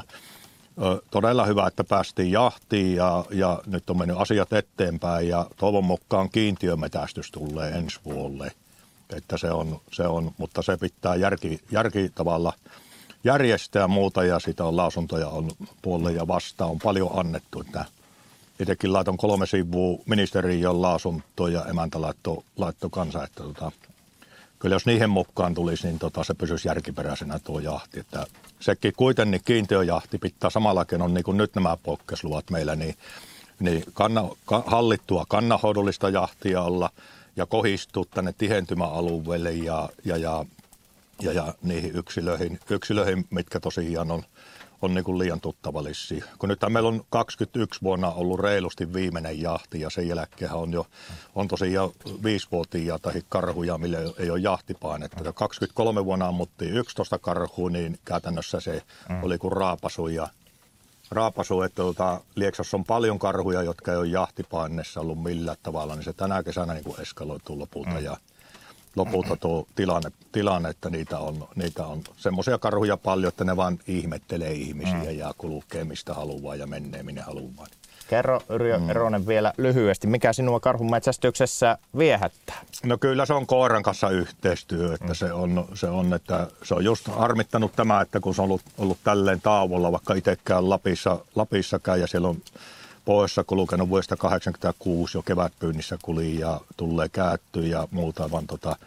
todella hyvä, että päästiin jahtiin ja, ja nyt on mennyt asiat eteenpäin ja toivon mukaan kiintiömetästys tulee ensi vuodelle. Että se on, se on, mutta se pitää järki, järki tavalla järjestää muuta ja sitä on lausuntoja on puolelle ja vastaan on paljon annettu. Että itsekin laiton kolme sivua ministeriön lausuntoa ja emäntä laittoi laitto kanssa, että tota, kyllä jos niihin mukaan tulisi, niin tota, se pysyisi järkiperäisenä tuo jahti. Että sekin kuitenkin kiintiöjahti pitää samalla keinoin, niin kuin nyt nämä poikkeusluvat meillä, niin, niin kanna, ka, hallittua kannanhoidollista jahtia olla ja kohistua tänne tihentymäalueelle ja, ja, ja, ja, ja niihin yksilöihin, yksilöihin, mitkä tosiaan on, on niin kuin liian tuttavallisia. Kun nyt meillä on kaksikymmentäyksi vuonna ollut reilusti viimeinen jahti ja sen jälkeen on jo on tosiaan viisivuotiaita karhuja, millä ei ole jahtipainetta. kaksikymmentäkolme vuonna ammuttiin yksitoista karhua, niin käytännössä se mm. oli kuin raapasu. Ja, raapasu, että tuota, Lieksassa on paljon karhuja, jotka ei ole jahtipainessa ollut millään tavalla, niin se tänä kesänä niin kuin eskaloituu lopulta. Mm. Ja lopulta tuo tilanne, tilanne että niitä on, niitä on semmoisia karhuja paljon, että ne vaan ihmettelee ihmisiä mm. ja kulkee mistä haluaa ja menee minne haluaa. Kerro Yrjö mm. Eronen vielä lyhyesti, mikä sinua karhunmetsästyksessä viehättää? No kyllä se on koiran kanssa yhteistyö, että mm. se, on, se on, että se on just harmittanut tämä, että kun se on ollut, ollut tälleen tauolla, vaikka itsekään Lapissa, Lapissakaan ja siellä on pohjoissa kulkenut vuodesta kahdeksankymmentäkuusi jo kevätpyynnissä kuli ja tulee käyttyä ja muuta, vaan tota,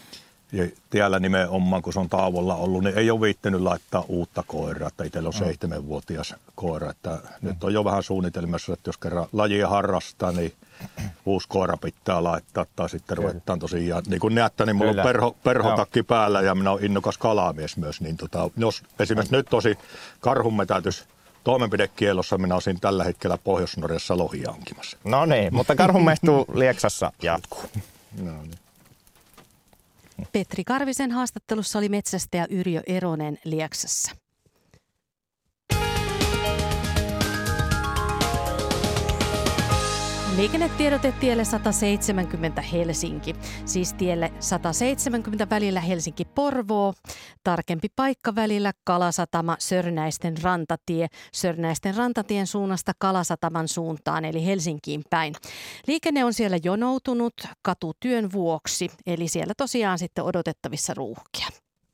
ja tiellä nimenomaan, kun se on tauolla ollut, niin ei ole viittänyt laittaa uutta koiraa, että itsellä on seitsemänvuotias koira, että mm. nyt on jo vähän suunnitelmassa, että jos kerran lajia harrastaa, niin uusi koira pitää laittaa tai sitten ruvetaan tosiaan, niin kuin näette, niin mulla Kyllä. on perho, perhotakki Joo. päällä ja minä olen innokas kalamies myös, niin tota, jos esimerkiksi mm. nyt tosi karhunmetätys toimenpidekielossa minä olisin tällä hetkellä Pohjois-Norjassa lohia hankimassa. No niin, mutta karhunmehtuu Lieksassa jatkuu. No niin. Petri Karvisen haastattelussa oli metsästäjä Yrjö Eronen Lieksassa. Liikennetiedote tielle sata seitsemänkymmentä Helsinki, siis tielle sata seitsemänkymmentä välillä Helsinki-Porvoo, tarkempi paikka välillä Kalasatama Sörnäisten rantatie, Sörnäisten rantatien suunnasta Kalasataman suuntaan eli Helsinkiin päin. Liikenne on siellä jonoutunut katutyön vuoksi, eli siellä tosiaan sitten odotettavissa ruuhkia.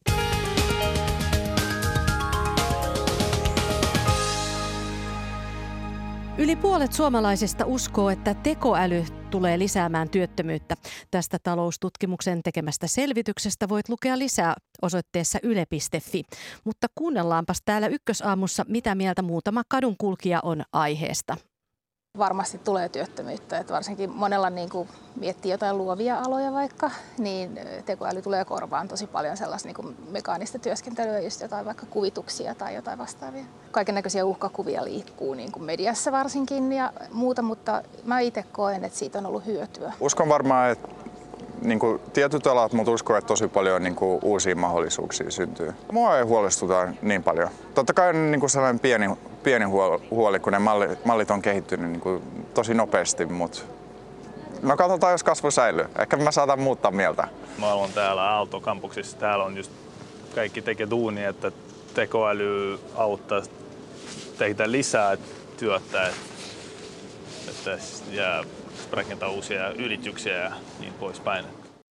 Yli puolet suomalaisista uskoo, että tekoäly tulee lisäämään työttömyyttä. Tästä taloustutkimuksen tekemästä selvityksestä voit lukea lisää osoitteessa yle piste fi. Mutta kuunnellaanpas täällä Ykkösaamussa, mitä mieltä muutama kadunkulkija on aiheesta. Varmasti tulee työttömyyttä, että varsinkin monella niin kuin miettii jotain luovia aloja vaikka, niin tekoäly tulee korvaan tosi paljon sellaista niin kuin mekaanista työskentelyä, just jotain vaikka kuvituksia tai jotain vastaavia. Kaikennäköisiä uhkakuvia liikkuu niin kuin mediassa varsinkin ja muuta, mutta mä itse koen, että siitä on ollut hyötyä. Uskon varmaan, että niin kuin tietyt alat, mutta uskon, että tosi paljon niin kuin uusia mahdollisuuksia syntyy. Mua ei huolestuta niin paljon. Totta kai on niin kuin sellainen pieni, pieni huoli, kun ne mallit, mallit on kehittynyt niin kuin tosi nopeasti, mutta no katsotaan, jos kasvu säilyy. Ehkä mä saatan muuttaa mieltä. Mä olen täällä Aalto-kampuksessa. Täällä on just kaikki tekee duunia, että tekoäly auttaa tehdä lisää työtä että, ja rakentaa uusia yrityksiä ja niin poispäin.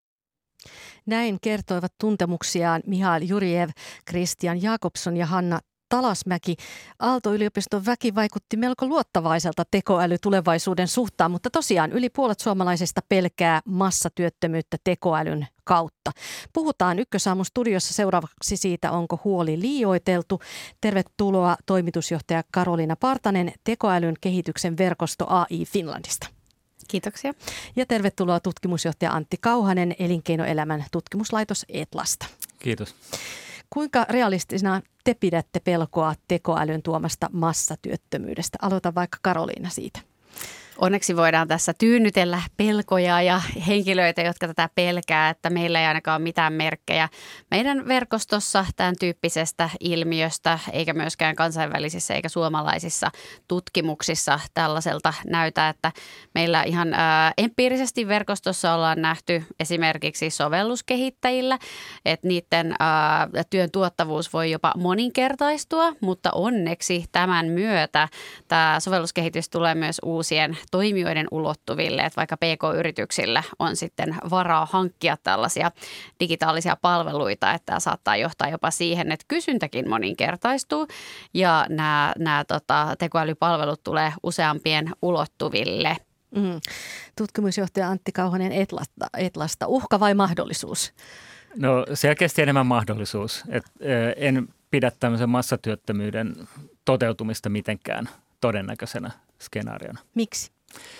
Näin kertoivat tuntemuksiaan Mihail Jurjev, Christian Jakobson ja Hanna Talasmäki. Aalto-yliopiston väki vaikutti melko luottavaiselta tekoälytulevaisuuden suhtaan, mutta tosiaan yli puolet suomalaisista pelkää massatyöttömyyttä tekoälyn kautta. Puhutaan Ykkösaamun studiossa seuraavaksi siitä, onko huoli liioiteltu. Tervetuloa toimitusjohtaja Karoliina Partanen tekoälyn kehityksen verkosto A I Finlandista. Kiitoksia. Ja tervetuloa tutkimusjohtaja Antti Kauhanen Elinkeinoelämän tutkimuslaitos Etlasta. Kiitos. Kuinka realistisena te pidätte pelkoa tekoälyn tuomasta massatyöttömyydestä? Aloita vaikka Karoliina siitä. Onneksi voidaan tässä tyynnytellä pelkoja ja henkilöitä, jotka tätä pelkää, että meillä ei ainakaan ole mitään merkkejä meidän verkostossa tämän tyyppisestä ilmiöstä, eikä myöskään kansainvälisissä eikä suomalaisissa tutkimuksissa tällaiselta näytä, että meillä ihan ää, empiirisesti verkostossa ollaan nähty esimerkiksi sovelluskehittäjillä, että niiden ää, työn tuottavuus voi jopa moninkertaistua, mutta onneksi tämän myötä tämä sovelluskehitys tulee myös uusien toimijoiden ulottuville, että vaikka P K-yrityksillä on sitten varaa hankkia tällaisia digitaalisia palveluita, että tämä saattaa johtaa jopa siihen, että kysyntäkin moninkertaistuu ja nämä, nämä tota, tekoälypalvelut tulee useampien ulottuville. Mm. Tutkimusjohtaja Antti Kauhanen Etlasta, Etlasta. Uhka vai mahdollisuus? No selkeästi enemmän mahdollisuus. Et, en pidä tämmöisen massatyöttömyyden toteutumista mitenkään todennäköisenä skenaariona. Miksi?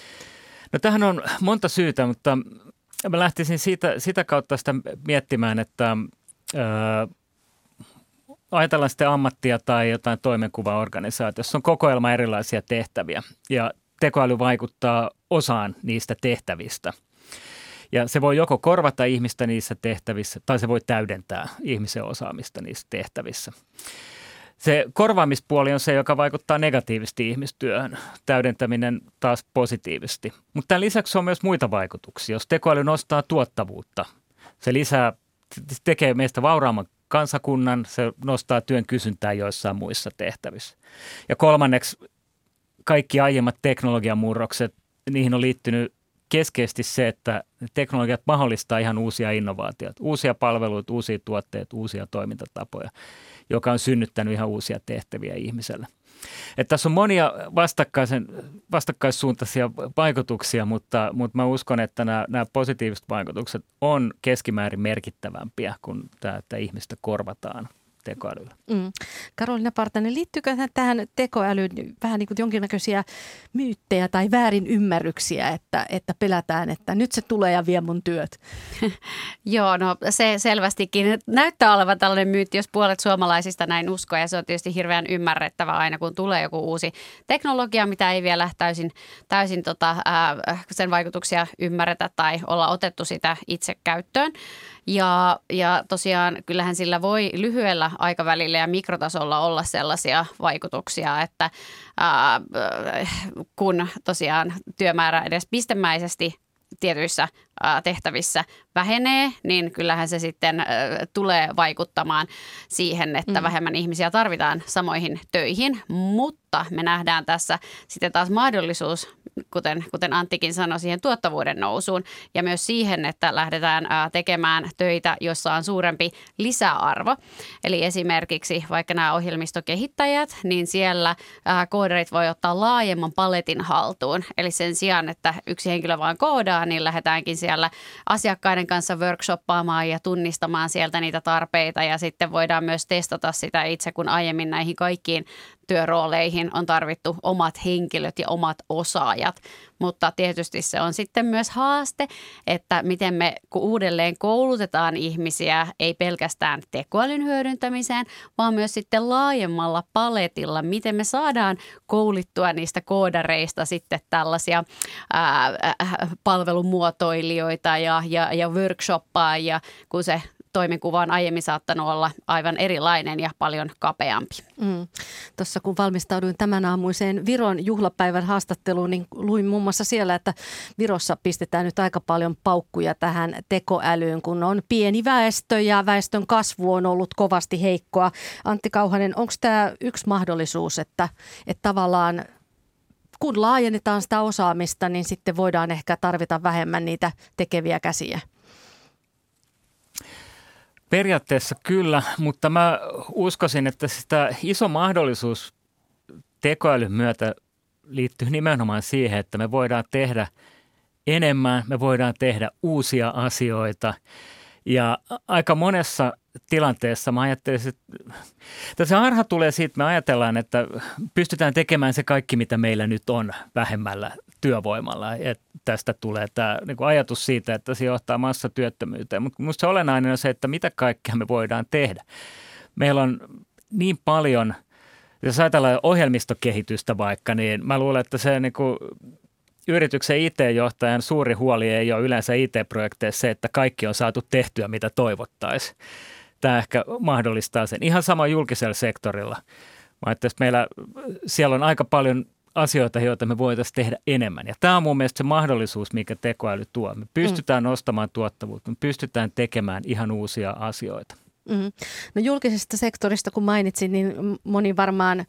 No tähän on monta syytä, mutta mä lähtisin siitä, sitä kautta sitä miettimään, että ää, ajatellaan sitten ammattia tai jotain toimenkuvaorganisaatiossa on kokoelma erilaisia tehtäviä ja tekoäly vaikuttaa osaan niistä tehtävistä. Ja se voi joko korvata ihmistä niissä tehtävissä tai se voi täydentää ihmisen osaamista niissä tehtävissä. Se korvaamispuoli on se, joka vaikuttaa negatiivisesti ihmistyöhön, täydentäminen taas positiivisesti. Mutta tämän lisäksi on myös muita vaikutuksia. Jos tekoäly nostaa tuottavuutta, se lisää, se tekee meistä vauraamman kansakunnan, se nostaa työn kysyntää joissain muissa tehtävissä. Ja kolmanneksi kaikki aiemmat teknologian murrokset, niihin on liittynyt keskeisesti se, että teknologiat mahdollistaa ihan uusia innovaatioita, uusia palveluita, uusia tuotteita, uusia toimintatapoja, joka on synnyttänyt ihan uusia tehtäviä ihmiselle. Että tässä on monia vastakkaisen, vastakkaissuuntaisia vaikutuksia, mutta, mutta mä uskon, että nämä, nämä positiiviset vaikutukset on keskimäärin merkittävämpiä kuin tämä, että ihmistä korvataan tekoälyllä. Mm. Karoliina Partanen, liittyykö tähän tekoälyyn vähän niin kuin jonkinnäköisiä myyttejä tai väärinymmärryksiä, että, että pelätään, että nyt se tulee ja vie mun työt? Joo, no se selvästikin näyttää olevan tällainen myytti, jos puolet suomalaisista näin uskoo, ja se on tietysti hirveän ymmärrettävä aina, kun tulee joku uusi teknologia, mitä ei vielä täysin, täysin tota, ää, sen vaikutuksia ymmärretä tai olla otettu sitä itse käyttöön. Ja, ja tosiaan kyllähän sillä voi lyhyellä aikavälillä ja mikrotasolla olla sellaisia vaikutuksia, että ää, kun tosiaan työmäärä edes pistemäisesti tietyissä tehtävissä vähenee, niin kyllähän se sitten tulee vaikuttamaan siihen, että mm. vähemmän ihmisiä tarvitaan samoihin töihin, mutta me nähdään tässä sitten taas mahdollisuus, kuten, kuten Anttikin sanoi, siihen tuottavuuden nousuun ja myös siihen, että lähdetään tekemään töitä, jossa on suurempi lisäarvo. Eli esimerkiksi vaikka nämä ohjelmistokehittäjät, niin siellä koodarit voi ottaa laajemman paletin haltuun. Eli sen sijaan, että yksi henkilö vaan koodaa, niin lähdetäänkin siellä asiakkaiden kanssa workshoppaamaan ja tunnistamaan sieltä niitä tarpeita ja sitten voidaan myös testata sitä itse, kun aiemmin näihin kaikkiin työrooleihin on tarvittu omat henkilöt ja omat osaajat. Mutta tietysti se on sitten myös haaste, että miten me uudelleen koulutetaan ihmisiä, ei pelkästään tekoälyn hyödyntämiseen, vaan myös sitten laajemmalla paletilla, miten me saadaan koulittua niistä koodareista sitten tällaisia ää, palvelumuotoilijoita ja, ja, ja workshoppaajia, kun se toimenkuva on aiemmin saattanut olla aivan erilainen ja paljon kapeampi. Mm. Tuossa kun valmistauduin tämän aamuiseen Viron juhlapäivän haastatteluun, niin luin muun muassa siellä, että Virossa pistetään nyt aika paljon paukkuja tähän tekoälyyn, kun on pieni väestö ja väestön kasvu on ollut kovasti heikkoa. Antti Kauhanen, onko tämä yksi mahdollisuus, että, että tavallaan kun laajennetaan sitä osaamista, niin sitten voidaan ehkä tarvita vähemmän niitä tekeviä käsiä? Periaatteessa kyllä, mutta mä uskoisin, että sitä iso mahdollisuus tekoälyn myötä liittyy nimenomaan siihen, että me voidaan tehdä enemmän, me voidaan tehdä uusia asioita. Ja aika monessa tilanteessa mä ajattelisin, että se harha tulee siitä, että me ajatellaan, että pystytään tekemään se kaikki, mitä meillä nyt on vähemmällä työvoimalla. Että tästä tulee tämä niin kuin ajatus siitä, että se johtaa massatyöttömyyteen. Mutta minusta se olennainen on se, että mitä kaikkea me voidaan tehdä. Meillä on niin paljon, jos ajatellaan ohjelmistokehitystä vaikka, niin mä luulen, että se niin kuin yrityksen I T-johtajan suuri huoli ei ole yleensä I T-projekteissa se, että kaikki on saatu tehtyä, mitä toivottaisiin. Tämä ehkä mahdollistaa sen. Ihan sama julkisella sektorilla. Mä että meillä siellä on aika paljon asioita, joita me voitaisiin tehdä enemmän. Ja tämä on mun mielestä se mahdollisuus, mikä tekoäly tuo. Me pystytään mm. nostamaan tuottavuutta, me pystytään tekemään ihan uusia asioita. Mm. No julkisesta sektorista, kun mainitsin, niin moni varmaan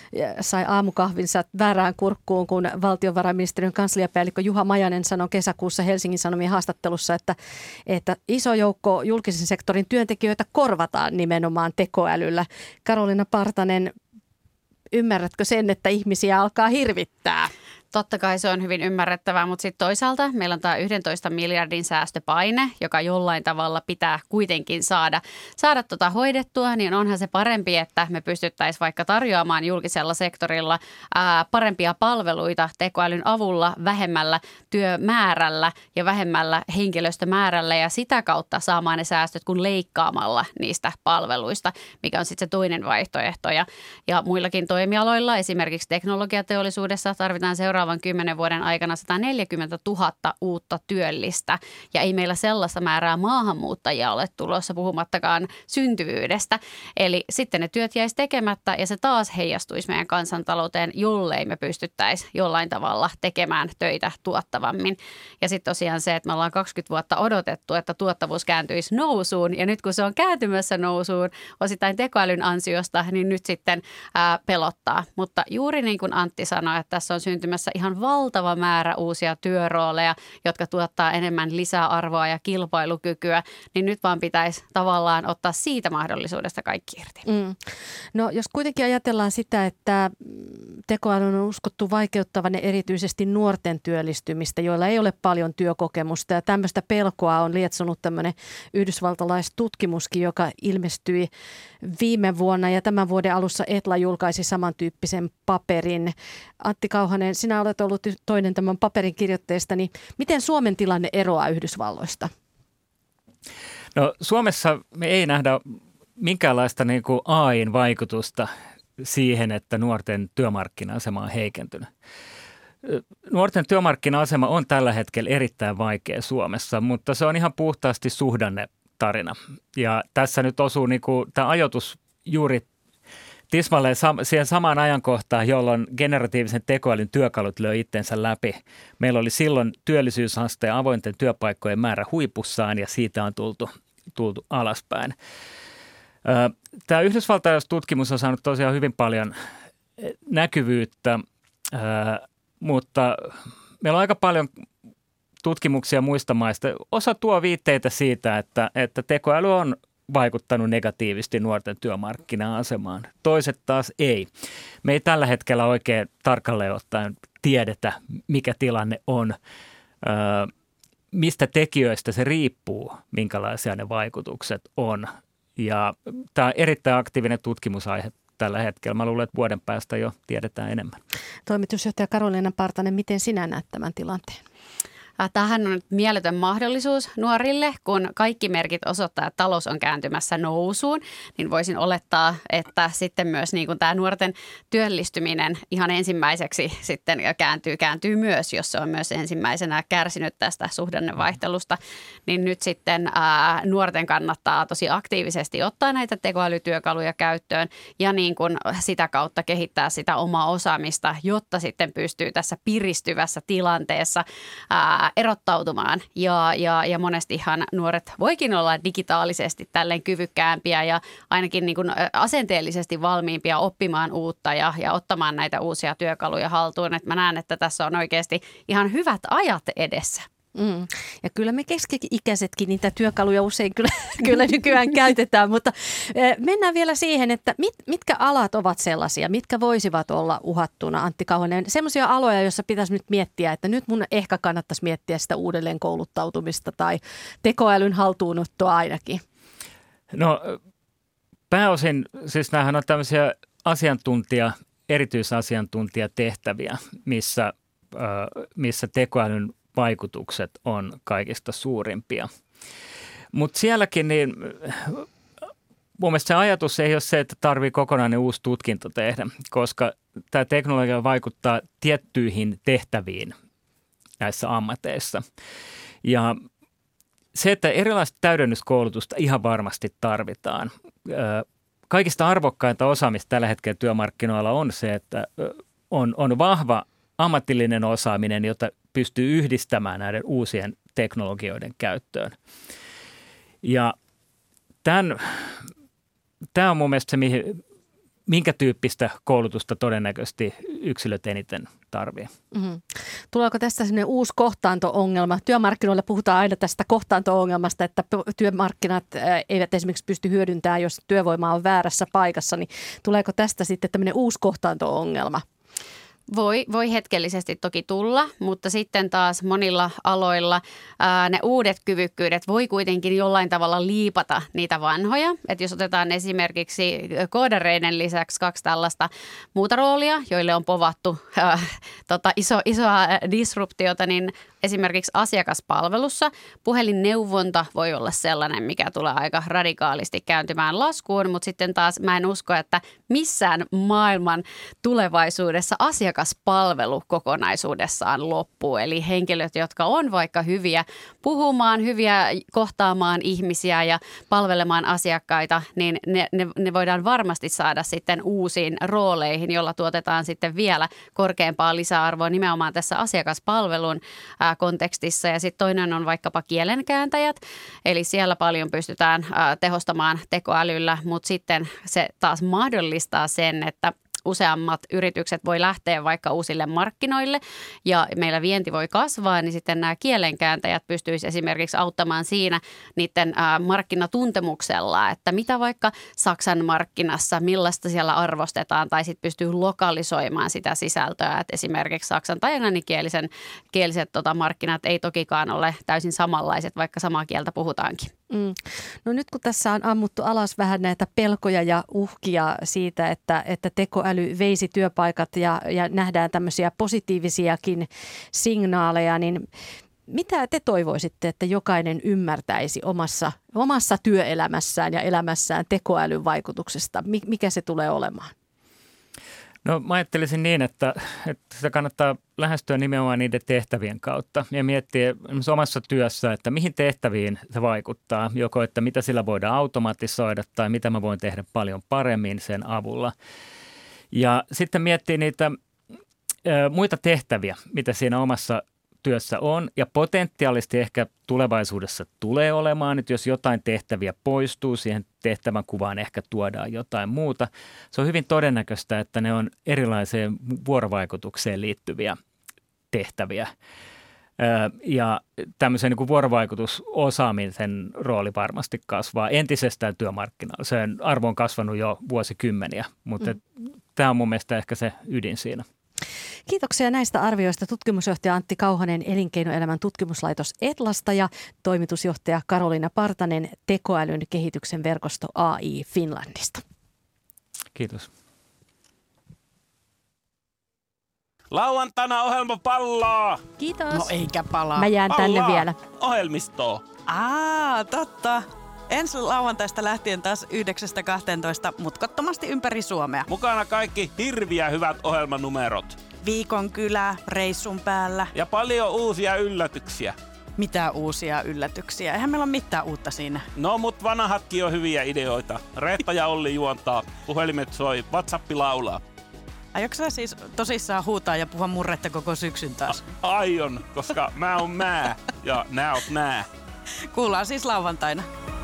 sai aamukahvinsa väärään kurkkuun, kun valtiovarainministeriön kansliapäällikkö Juha Majanen sanoi kesäkuussa Helsingin Sanomien haastattelussa, että, että iso joukko julkisen sektorin työntekijöitä korvataan nimenomaan tekoälyllä. Karoliina Partanen, ymmärrätkö sen, että ihmisiä alkaa hirvittää? Totta kai se on hyvin ymmärrettävää, mutta sitten toisaalta meillä on tämä yhdentoista miljardin säästöpaine, joka jollain tavalla pitää kuitenkin saada, saada tota hoidettua, niin onhan se parempi, että me pystyttäisiin vaikka tarjoamaan julkisella sektorilla ää, parempia palveluita tekoälyn avulla vähemmällä työmäärällä ja vähemmällä henkilöstömäärällä ja sitä kautta saamaan ne säästöt kuin leikkaamalla niistä palveluista, mikä on sitten se toinen vaihtoehto. Ja, ja muillakin toimialoilla, esimerkiksi teknologiateollisuudessa tarvitaan seuraava kymmenen vuoden aikana sata neljäkymmentätuhatta uutta työllistä ja ei meillä sellaista määrää maahanmuuttajia ole tulossa puhumattakaan syntyvyydestä. Eli sitten ne työt jäisi tekemättä ja se taas heijastuisi meidän kansantalouteen, jollei me pystyttäisi jollain tavalla tekemään töitä tuottavammin. Ja sitten tosiaan se, että me ollaan kaksikymmentä vuotta odotettu, että tuottavuus kääntyisi nousuun ja nyt kun se on kääntymässä nousuun osittain tekoälyn ansiosta, niin nyt sitten ää, pelottaa. Mutta juuri niin kuin Antti sanoi, että tässä on syntymässä ihan valtava määrä uusia työrooleja, jotka tuottaa enemmän lisäarvoa ja kilpailukykyä, niin nyt vaan pitäisi tavallaan ottaa siitä mahdollisuudesta kaikki irti. Mm. No jos kuitenkin ajatellaan sitä, että tekoälyn on uskottu vaikeuttavan erityisesti nuorten työllistymistä, joilla ei ole paljon työkokemusta ja tämmöistä pelkoa on lietsonut tämmöinen yhdysvaltalaistutkimuskin, joka ilmestyi viime vuonna ja tämän vuoden alussa Etla julkaisi samantyyppisen paperin. Antti Kauhanen, sinä olet ollut toinen tämän paperin kirjoitteesta, niin miten Suomen tilanne eroaa Yhdysvalloista? No Suomessa me ei nähdä minkäänlaista niin kuin A I:n vaikutusta siihen, että nuorten työmarkkina-asema on heikentynyt. Nuorten työmarkkina-asema on tällä hetkellä erittäin vaikea Suomessa, mutta se on ihan puhtaasti suhdannetarina. Ja tässä nyt osuu niin kuin, tämä ajoitus juuri tismalleen siihen samaan ajankohtaan, jolloin generatiivisen tekoälyn työkalut löi itsensä läpi. Meillä oli silloin työllisyysaste ja avointen työpaikkojen määrä huipussaan ja siitä on tultu, tultu alaspäin. Tämä yhdysvaltalainen tutkimus on saanut tosiaan hyvin paljon näkyvyyttä, mutta meillä on aika paljon tutkimuksia muista maista. Osa tuo viitteitä siitä, että, että tekoäly on vaikuttanut negatiivisesti nuorten työmarkkina-asemaan. Toiset taas ei. Me ei tällä hetkellä oikein tarkalleen ottaen tiedetä, mikä tilanne on, öö, mistä tekijöistä se riippuu, minkälaisia ne vaikutukset on. Ja tämä on erittäin aktiivinen tutkimusaihe tällä hetkellä. Mä luulen, että vuoden päästä jo tiedetään enemmän. Toimitusjohtaja Karoliina Partanen, miten sinä näet tämän tilanteen? Tämähän on mieletön mahdollisuus nuorille, kun kaikki merkit osoittaa, että talous on kääntymässä nousuun, niin voisin olettaa, että sitten myös niin kuin tämä nuorten työllistyminen ihan ensimmäiseksi sitten kääntyy, kääntyy myös, jos se on myös ensimmäisenä kärsinyt tästä suhdannevaihtelusta, niin nyt sitten ää, nuorten kannattaa tosi aktiivisesti ottaa näitä tekoälytyökaluja käyttöön ja niin kuin sitä kautta kehittää sitä omaa osaamista, jotta sitten pystyy tässä piristyvässä tilanteessa ää, erottautumaan ja, ja, ja monestihan nuoret voikin olla digitaalisesti tälleen kyvykkäämpiä ja ainakin niin kuin asenteellisesti valmiimpia oppimaan uutta ja, ja ottamaan näitä uusia työkaluja haltuun. Et mä näen, että tässä on oikeasti ihan hyvät ajat edessä. Mm. Ja kyllä me keski-ikäisetkin niitä työkaluja usein kyllä, kyllä nykyään käytetään, mutta mennään vielä siihen, että mit, mitkä alat ovat sellaisia, mitkä voisivat olla uhattuna, Antti Kauhanen, sellaisia aloja, joissa pitäisi nyt miettiä, että nyt mun ehkä kannattaisi miettiä sitä uudelleen kouluttautumista tai tekoälyn haltuunottoa ainakin. No pääosin, siis näähän on tämmöisiä asiantuntija, erityisasiantuntijatehtäviä, missä, äh, missä tekoälyn vaikutukset on kaikista suurimpia. Mutta sielläkin niin mun mielestä se ajatus ei ole se, että tarvii kokonainen uusi tutkinto tehdä, koska tämä teknologia vaikuttaa tiettyihin tehtäviin näissä ammateissa. Ja se, että erilaista täydennyskoulutusta ihan varmasti tarvitaan. Kaikista arvokkainta osaamista tällä hetkellä työmarkkinoilla on se, että on, on vahva ammatillinen osaaminen, jota pystyy yhdistämään näiden uusien teknologioiden käyttöön. Ja tämän, tämä on mun mielestä se, mihin, minkä tyyppistä koulutusta todennäköisesti yksilöt eniten tarvitsee. Mm-hmm. Tuleeko tästä sellainen uusi kohtaanto-ongelma? Työmarkkinoilla puhutaan aina tästä kohtaanto-ongelmasta, että työmarkkinat eivät esimerkiksi pysty hyödyntämään, jos työvoima on väärässä paikassa. Niin tuleeko tästä sitten tämmöinen uusi kohtaanto-ongelma? Voi, voi hetkellisesti toki tulla, mutta sitten taas monilla aloilla ää, ne uudet kyvykkyydet voi kuitenkin jollain tavalla liipata niitä vanhoja. Et jos otetaan esimerkiksi koodareiden lisäksi kaksi tällaista muuta roolia, joille on povattu ää, tota, iso, isoa disruptiota, niin esimerkiksi asiakaspalvelussa puhelinneuvonta voi olla sellainen, mikä tulee aika radikaalisti kääntymään laskuun, mutta sitten taas mä en usko, että missään maailman tulevaisuudessa asiakaspalvelu kokonaisuudessaan loppuu. Eli henkilöt, jotka on vaikka hyviä puhumaan, hyviä kohtaamaan ihmisiä ja palvelemaan asiakkaita, niin ne, ne, ne voidaan varmasti saada sitten uusiin rooleihin, jolla tuotetaan sitten vielä korkeampaa lisäarvoa nimenomaan tässä asiakaspalvelun ää, kontekstissa. Ja sitten toinen on vaikkapa kielenkääntäjät, eli siellä paljon pystytään ää, tehostamaan tekoälyllä, mutta sitten se taas mahdollistaa sen, että useammat yritykset voi lähteä vaikka uusille markkinoille ja meillä vienti voi kasvaa, niin sitten nämä kielenkääntäjät pystyisivät esimerkiksi auttamaan siinä niiden ää, markkinatuntemuksella, että mitä vaikka Saksan markkinassa, millaista siellä arvostetaan tai sitten pystyy lokalisoimaan sitä sisältöä, että esimerkiksi saksan tai englanninkielisen kieliset tota, markkinat ei tokikaan ole täysin samanlaiset, vaikka samaa kieltä puhutaankin. Mm. No nyt kun tässä on ammuttu alas vähän näitä pelkoja ja uhkia siitä, että, että tekoäly veisi työpaikat ja, ja nähdään tämmöisiä positiivisiakin signaaleja, niin mitä te toivoisitte, että jokainen ymmärtäisi omassa, omassa työelämässään ja elämässään tekoälyn vaikutuksesta? Mikä se tulee olemaan? No mä ajattelisin niin, että, että sitä kannattaa lähestyä nimenomaan niiden tehtävien kautta ja miettiä omassa työssä, että mihin tehtäviin se vaikuttaa. Joko, että mitä sillä voidaan automatisoida tai mitä mä voin tehdä paljon paremmin sen avulla. Ja sitten miettiä niitä ö, muita tehtäviä, mitä siinä omassa työssä on ja potentiaalisesti ehkä tulevaisuudessa tulee olemaan, että jos jotain tehtäviä poistuu, siihen tehtävän kuvaan ehkä tuodaan jotain muuta. Se on hyvin todennäköistä, että ne on erilaiseen vuorovaikutukseen liittyviä tehtäviä. Ja tämmöisen niin kuin vuorovaikutusosaamisen rooli varmasti kasvaa entisestään työmarkkinoilla. Sen arvo on kasvanut jo vuosikymmeniä, mutta mm. tämä on mun mielestä ehkä se ydin siinä. Kiitoksia näistä arvioista tutkimusjohtaja Antti Kauhanen Elinkeinoelämän tutkimuslaitos Etlasta ja toimitusjohtaja Karoliina Partanen tekoälyn kehityksen verkosto A I Finlandista. Kiitos. Lauantaina ohjelma pallaa. Kiitos. No eikä palaa. Mä jään tänne Pallaa. vielä. Ohjelmistoa. Aa, totta. Ensi lauantaista lähtien taas yhdeksästä kahteentoista mutkattomasti ympäri Suomea. Mukana kaikki hirviä hyvät ohjelmanumerot. Viikon kylä, reissun päällä. Ja paljon uusia yllätyksiä. Mitä uusia yllätyksiä? Eihän meillä ole mitään uutta siinä. No mut vanhatkin on hyviä ideoita. Reetta ja Olli juontaa, puhelimet soi, WhatsApp laulaa. Aiotko sä siis tosissaan huutaa ja puhua murretta koko syksyn taas? A- aion, koska mä oon mä ja nää oot nää. Kuullaan siis lauantaina.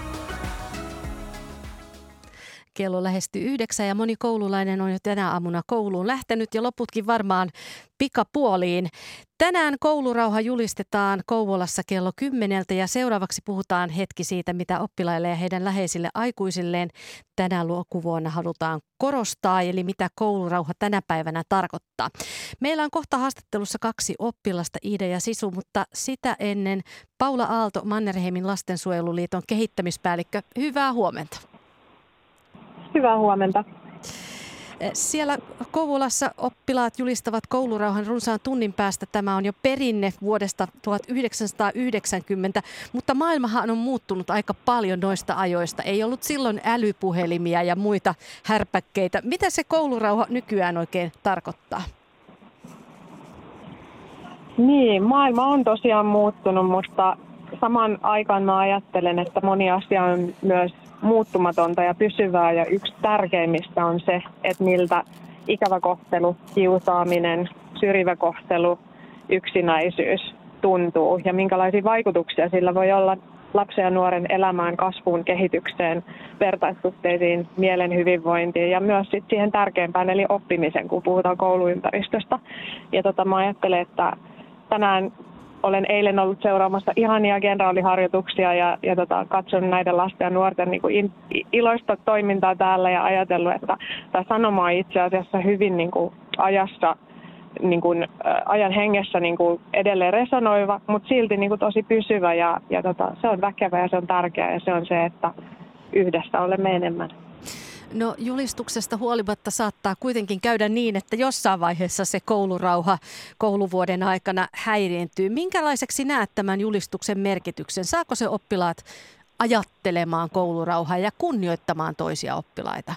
Kello lähestyy yhdeksän ja moni koululainen on jo tänä aamuna kouluun lähtenyt ja loputkin varmaan pikapuoliin. Tänään koulurauha julistetaan Kouvolassa kello kymmeneltä ja seuraavaksi puhutaan hetki siitä, mitä oppilaille ja heidän läheisille aikuisilleen tänä lukuvuonna halutaan korostaa, eli mitä koulurauha tänä päivänä tarkoittaa. Meillä on kohta haastattelussa kaksi oppilasta, Iida ja Sisu, mutta sitä ennen Paula Aalto, Mannerheimin lastensuojeluliiton kehittämispäällikkö. Hyvää huomenta. Hyvää huomenta. Siellä Kouvolassa oppilaat julistavat koulurauhan runsaan tunnin päästä. Tämä on jo perinne vuodesta tuhatyhdeksänsataayhdeksänkymmentä, mutta maailmahan on muuttunut aika paljon noista ajoista. Ei ollut silloin älypuhelimia ja muita härpäkkeitä. Mitä se koulurauha nykyään oikein tarkoittaa? Niin, maailma on tosiaan muuttunut, mutta saman aikaan mä ajattelen, että moni asia on myös muuttumatonta ja pysyvää, ja yksi tärkeimmistä on se, että miltä ikävä kohtelu, kiusaaminen, syrjivä kohtelu, yksinäisyys tuntuu ja minkälaisia vaikutuksia sillä voi olla lapsen ja nuoren elämään, kasvuun, kehitykseen, vertaissuhteisiin, mielen hyvinvointiin ja myös sit siihen tärkeimpään eli oppimisen, kun puhutaan kouluympäristöstä. Ja tota, mä ajattelen, että tänään olen eilen ollut seuraamassa ihania kenraaliharjoituksia ja, ja tota, katsonut näiden lasten ja nuorten niin kuin in, iloista toimintaa täällä ja ajatellut, että tämä sanoma on itse asiassa hyvin niin kuin ajassa, niin kuin, ä, ajan hengessä niin kuin edelleen resonoiva, mutta silti niin kuin tosi pysyvä ja, ja tota, se on väkevä ja se on tärkeä ja se on se, että yhdessä olemme enemmän. No julistuksesta huolimatta saattaa kuitenkin käydä niin, että jossain vaiheessa se koulurauha kouluvuoden aikana häiriintyy. Minkälaiseksi näet tämän julistuksen merkityksen? Saako se oppilaat ajattelemaan koulurauhaa ja kunnioittamaan toisia oppilaita?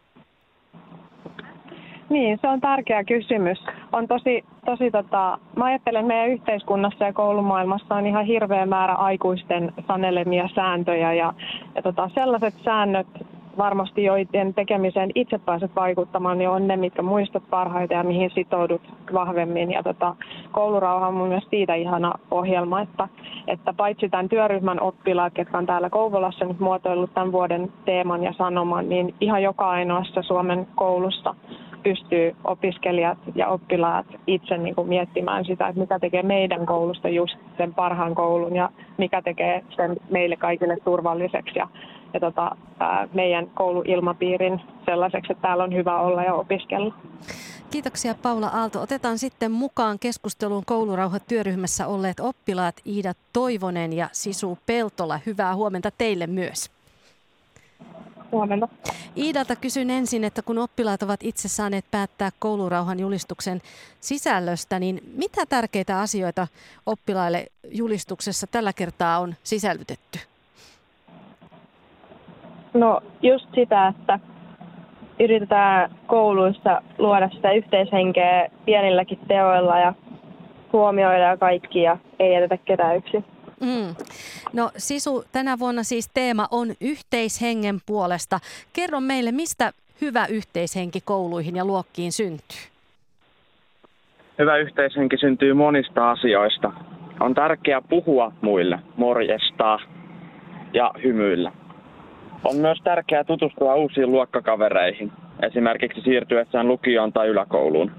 Niin, se on tärkeä kysymys. On tosi, tosi tota, mä ajattelen meidän yhteiskunnassa ja koulumaailmassa on ihan hirveä määrä aikuisten sanelemia sääntöjä ja, ja tota, sellaiset säännöt, varmasti joiden tekemiseen itse pääset vaikuttamaan, niin on ne, mitkä muistat parhaiten ja mihin sitoudut vahvemmin. Ja tota, koulurauha on mun mielestä siitä ihana ohjelma, että, että paitsi tämän työryhmän oppilaat, jotka on täällä Kouvolassa nyt muotoillut tämän vuoden teeman ja sanoman, niin ihan joka ainoassa Suomen koulussa pystyy opiskelijat ja oppilaat itse niin kuin miettimään sitä, että mikä tekee meidän koulusta just sen parhaan koulun ja mikä tekee sen meille kaikille turvalliseksi ja, ja tota, ää, meidän kouluilmapiirin sellaiseksi, että täällä on hyvä olla ja opiskella. Kiitoksia Paula Aalto. Otetaan sitten mukaan keskusteluun koulurauhatyöryhmässä olleet oppilaat Iida Toivonen ja Sisu Peltola. Hyvää huomenta teille myös. Huomenta. Iidalta kysyn ensin, että kun oppilaat ovat itse saaneet päättää koulurauhan julistuksen sisällöstä, niin mitä tärkeitä asioita oppilaille julistuksessa tällä kertaa on sisällytetty? No just sitä, että yritetään kouluissa luoda sitä yhteishenkeä pienilläkin teoilla ja huomioida kaikki ja ei jätetä ketään yksin. Mm. No Sisu, tänä vuonna siis teema on yhteishengen puolesta. Kerro meille, mistä hyvä yhteishenki kouluihin ja luokkiin syntyy? Hyvä yhteishenki syntyy monista asioista. On tärkeää puhua muille, morjestaa ja hymyillä. On myös tärkeää tutustua uusiin luokkakavereihin, esimerkiksi siirtyessään lukioon tai yläkouluun.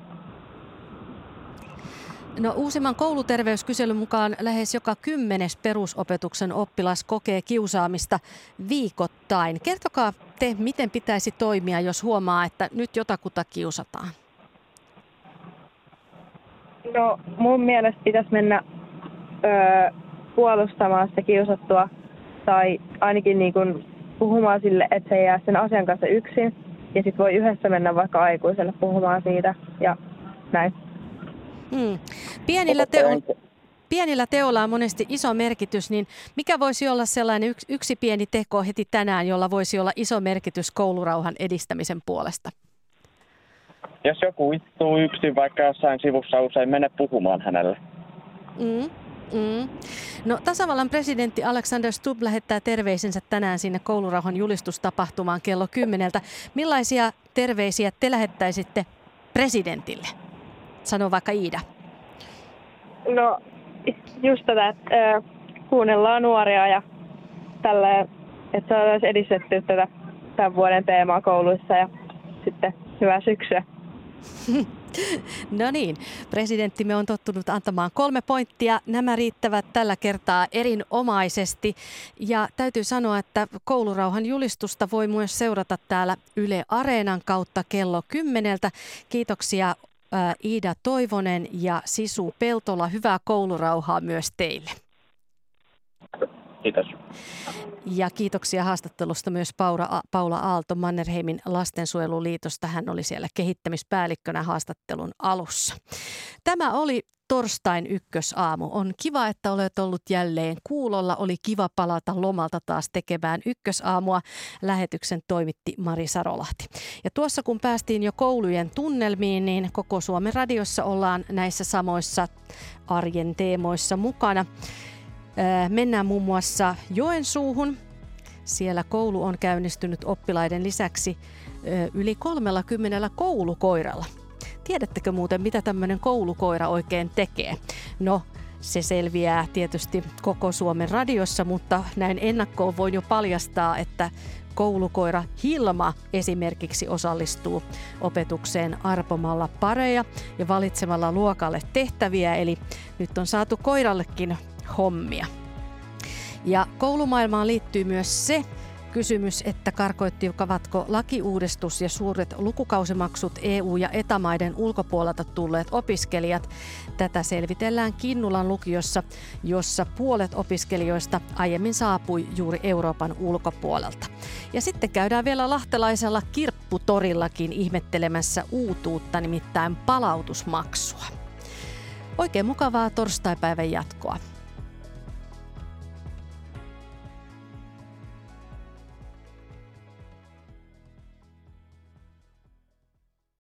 No uusimman kouluterveyskyselyn mukaan lähes joka kymmenes perusopetuksen oppilas kokee kiusaamista viikoittain. Kertokaa te, miten pitäisi toimia, jos huomaa, että nyt jotakuta kiusataan? No mun mielestä pitäisi mennä öö, puolustamaan sitä kiusattua tai ainakin niin kuin puhumaan sille, että se ei jää sen asian kanssa yksin. Ja sitten voi yhdessä mennä vaikka aikuiselle puhumaan siitä ja näin. Hmm. Pienillä, teo- pienillä teoilla on monesti iso merkitys, niin mikä voisi olla sellainen yksi, yksi pieni teko heti tänään, jolla voisi olla iso merkitys koulurauhan edistämisen puolesta? Jos joku istuu yksin vaikka jossain sivussa, usein mene puhumaan hänelle. Mm, mm. No, tasavallan presidentti Alexander Stubb lähettää terveisensä tänään sinne koulurauhan julistustapahtumaan kello kymmeneltä. Millaisia terveisiä te lähettäisitte presidentille? Sano vaikka Iida. No just tätä, että äh, kuunnellaan nuoria ja tälleen, että saadaan edistettyä tätä tämän vuoden teemaa kouluissa ja sitten hyvää syksyä. No niin, presidenttimme on tottunut antamaan kolme pointtia. Nämä riittävät tällä kertaa erinomaisesti. Ja täytyy sanoa, että koulurauhan julistusta voi myös seurata täällä Yle Areenan kautta kello kymmeneltä. Kiitoksia Iida Toivonen ja Sisu Peltola. Hyvää koulurauhaa myös teille. Kiitos. Ja kiitoksia haastattelusta myös Paula, Paula Aalto Mannerheimin lastensuojeluliitosta. Hän oli siellä kehittämispäällikkönä haastattelun alussa. Tämä oli torstain ykkösaamu. On kiva, että olet ollut jälleen kuulolla. Oli kiva palata lomalta taas tekemään ykkösaamua. Lähetyksen toimitti Mari Sarolahti. Ja tuossa kun päästiin jo koulujen tunnelmiin, niin koko Suomen radiossa ollaan näissä samoissa arjen teemoissa mukana. Mennään muun muassa Joensuuhun. Siellä koulu on käynnistynyt oppilaiden lisäksi yli kolmellakymmenellä koulukoiralla. Tiedättekö muuten, mitä tämmöinen koulukoira oikein tekee? No, se selviää tietysti koko Suomen radiossa, mutta näin ennakkoon voin jo paljastaa, että koulukoira Hilma esimerkiksi osallistuu opetukseen arpomalla pareja ja valitsemalla luokalle tehtäviä, eli nyt on saatu koirallekin hommia. Ja koulumaailmaan liittyy myös se kysymys, että karkoittivatko lakiuudistus ja suuret lukukausimaksut E U- ja E T A-maiden ulkopuolelta tulleet opiskelijat. Tätä selvitellään Kinnulan lukiossa, jossa puolet opiskelijoista aiemmin saapui juuri Euroopan ulkopuolelta. Ja sitten käydään vielä lahtelaisella Kirpputorillakin ihmettelemässä uutuutta, nimittäin palautusmaksua. Oikein mukavaa torstaipäivän jatkoa.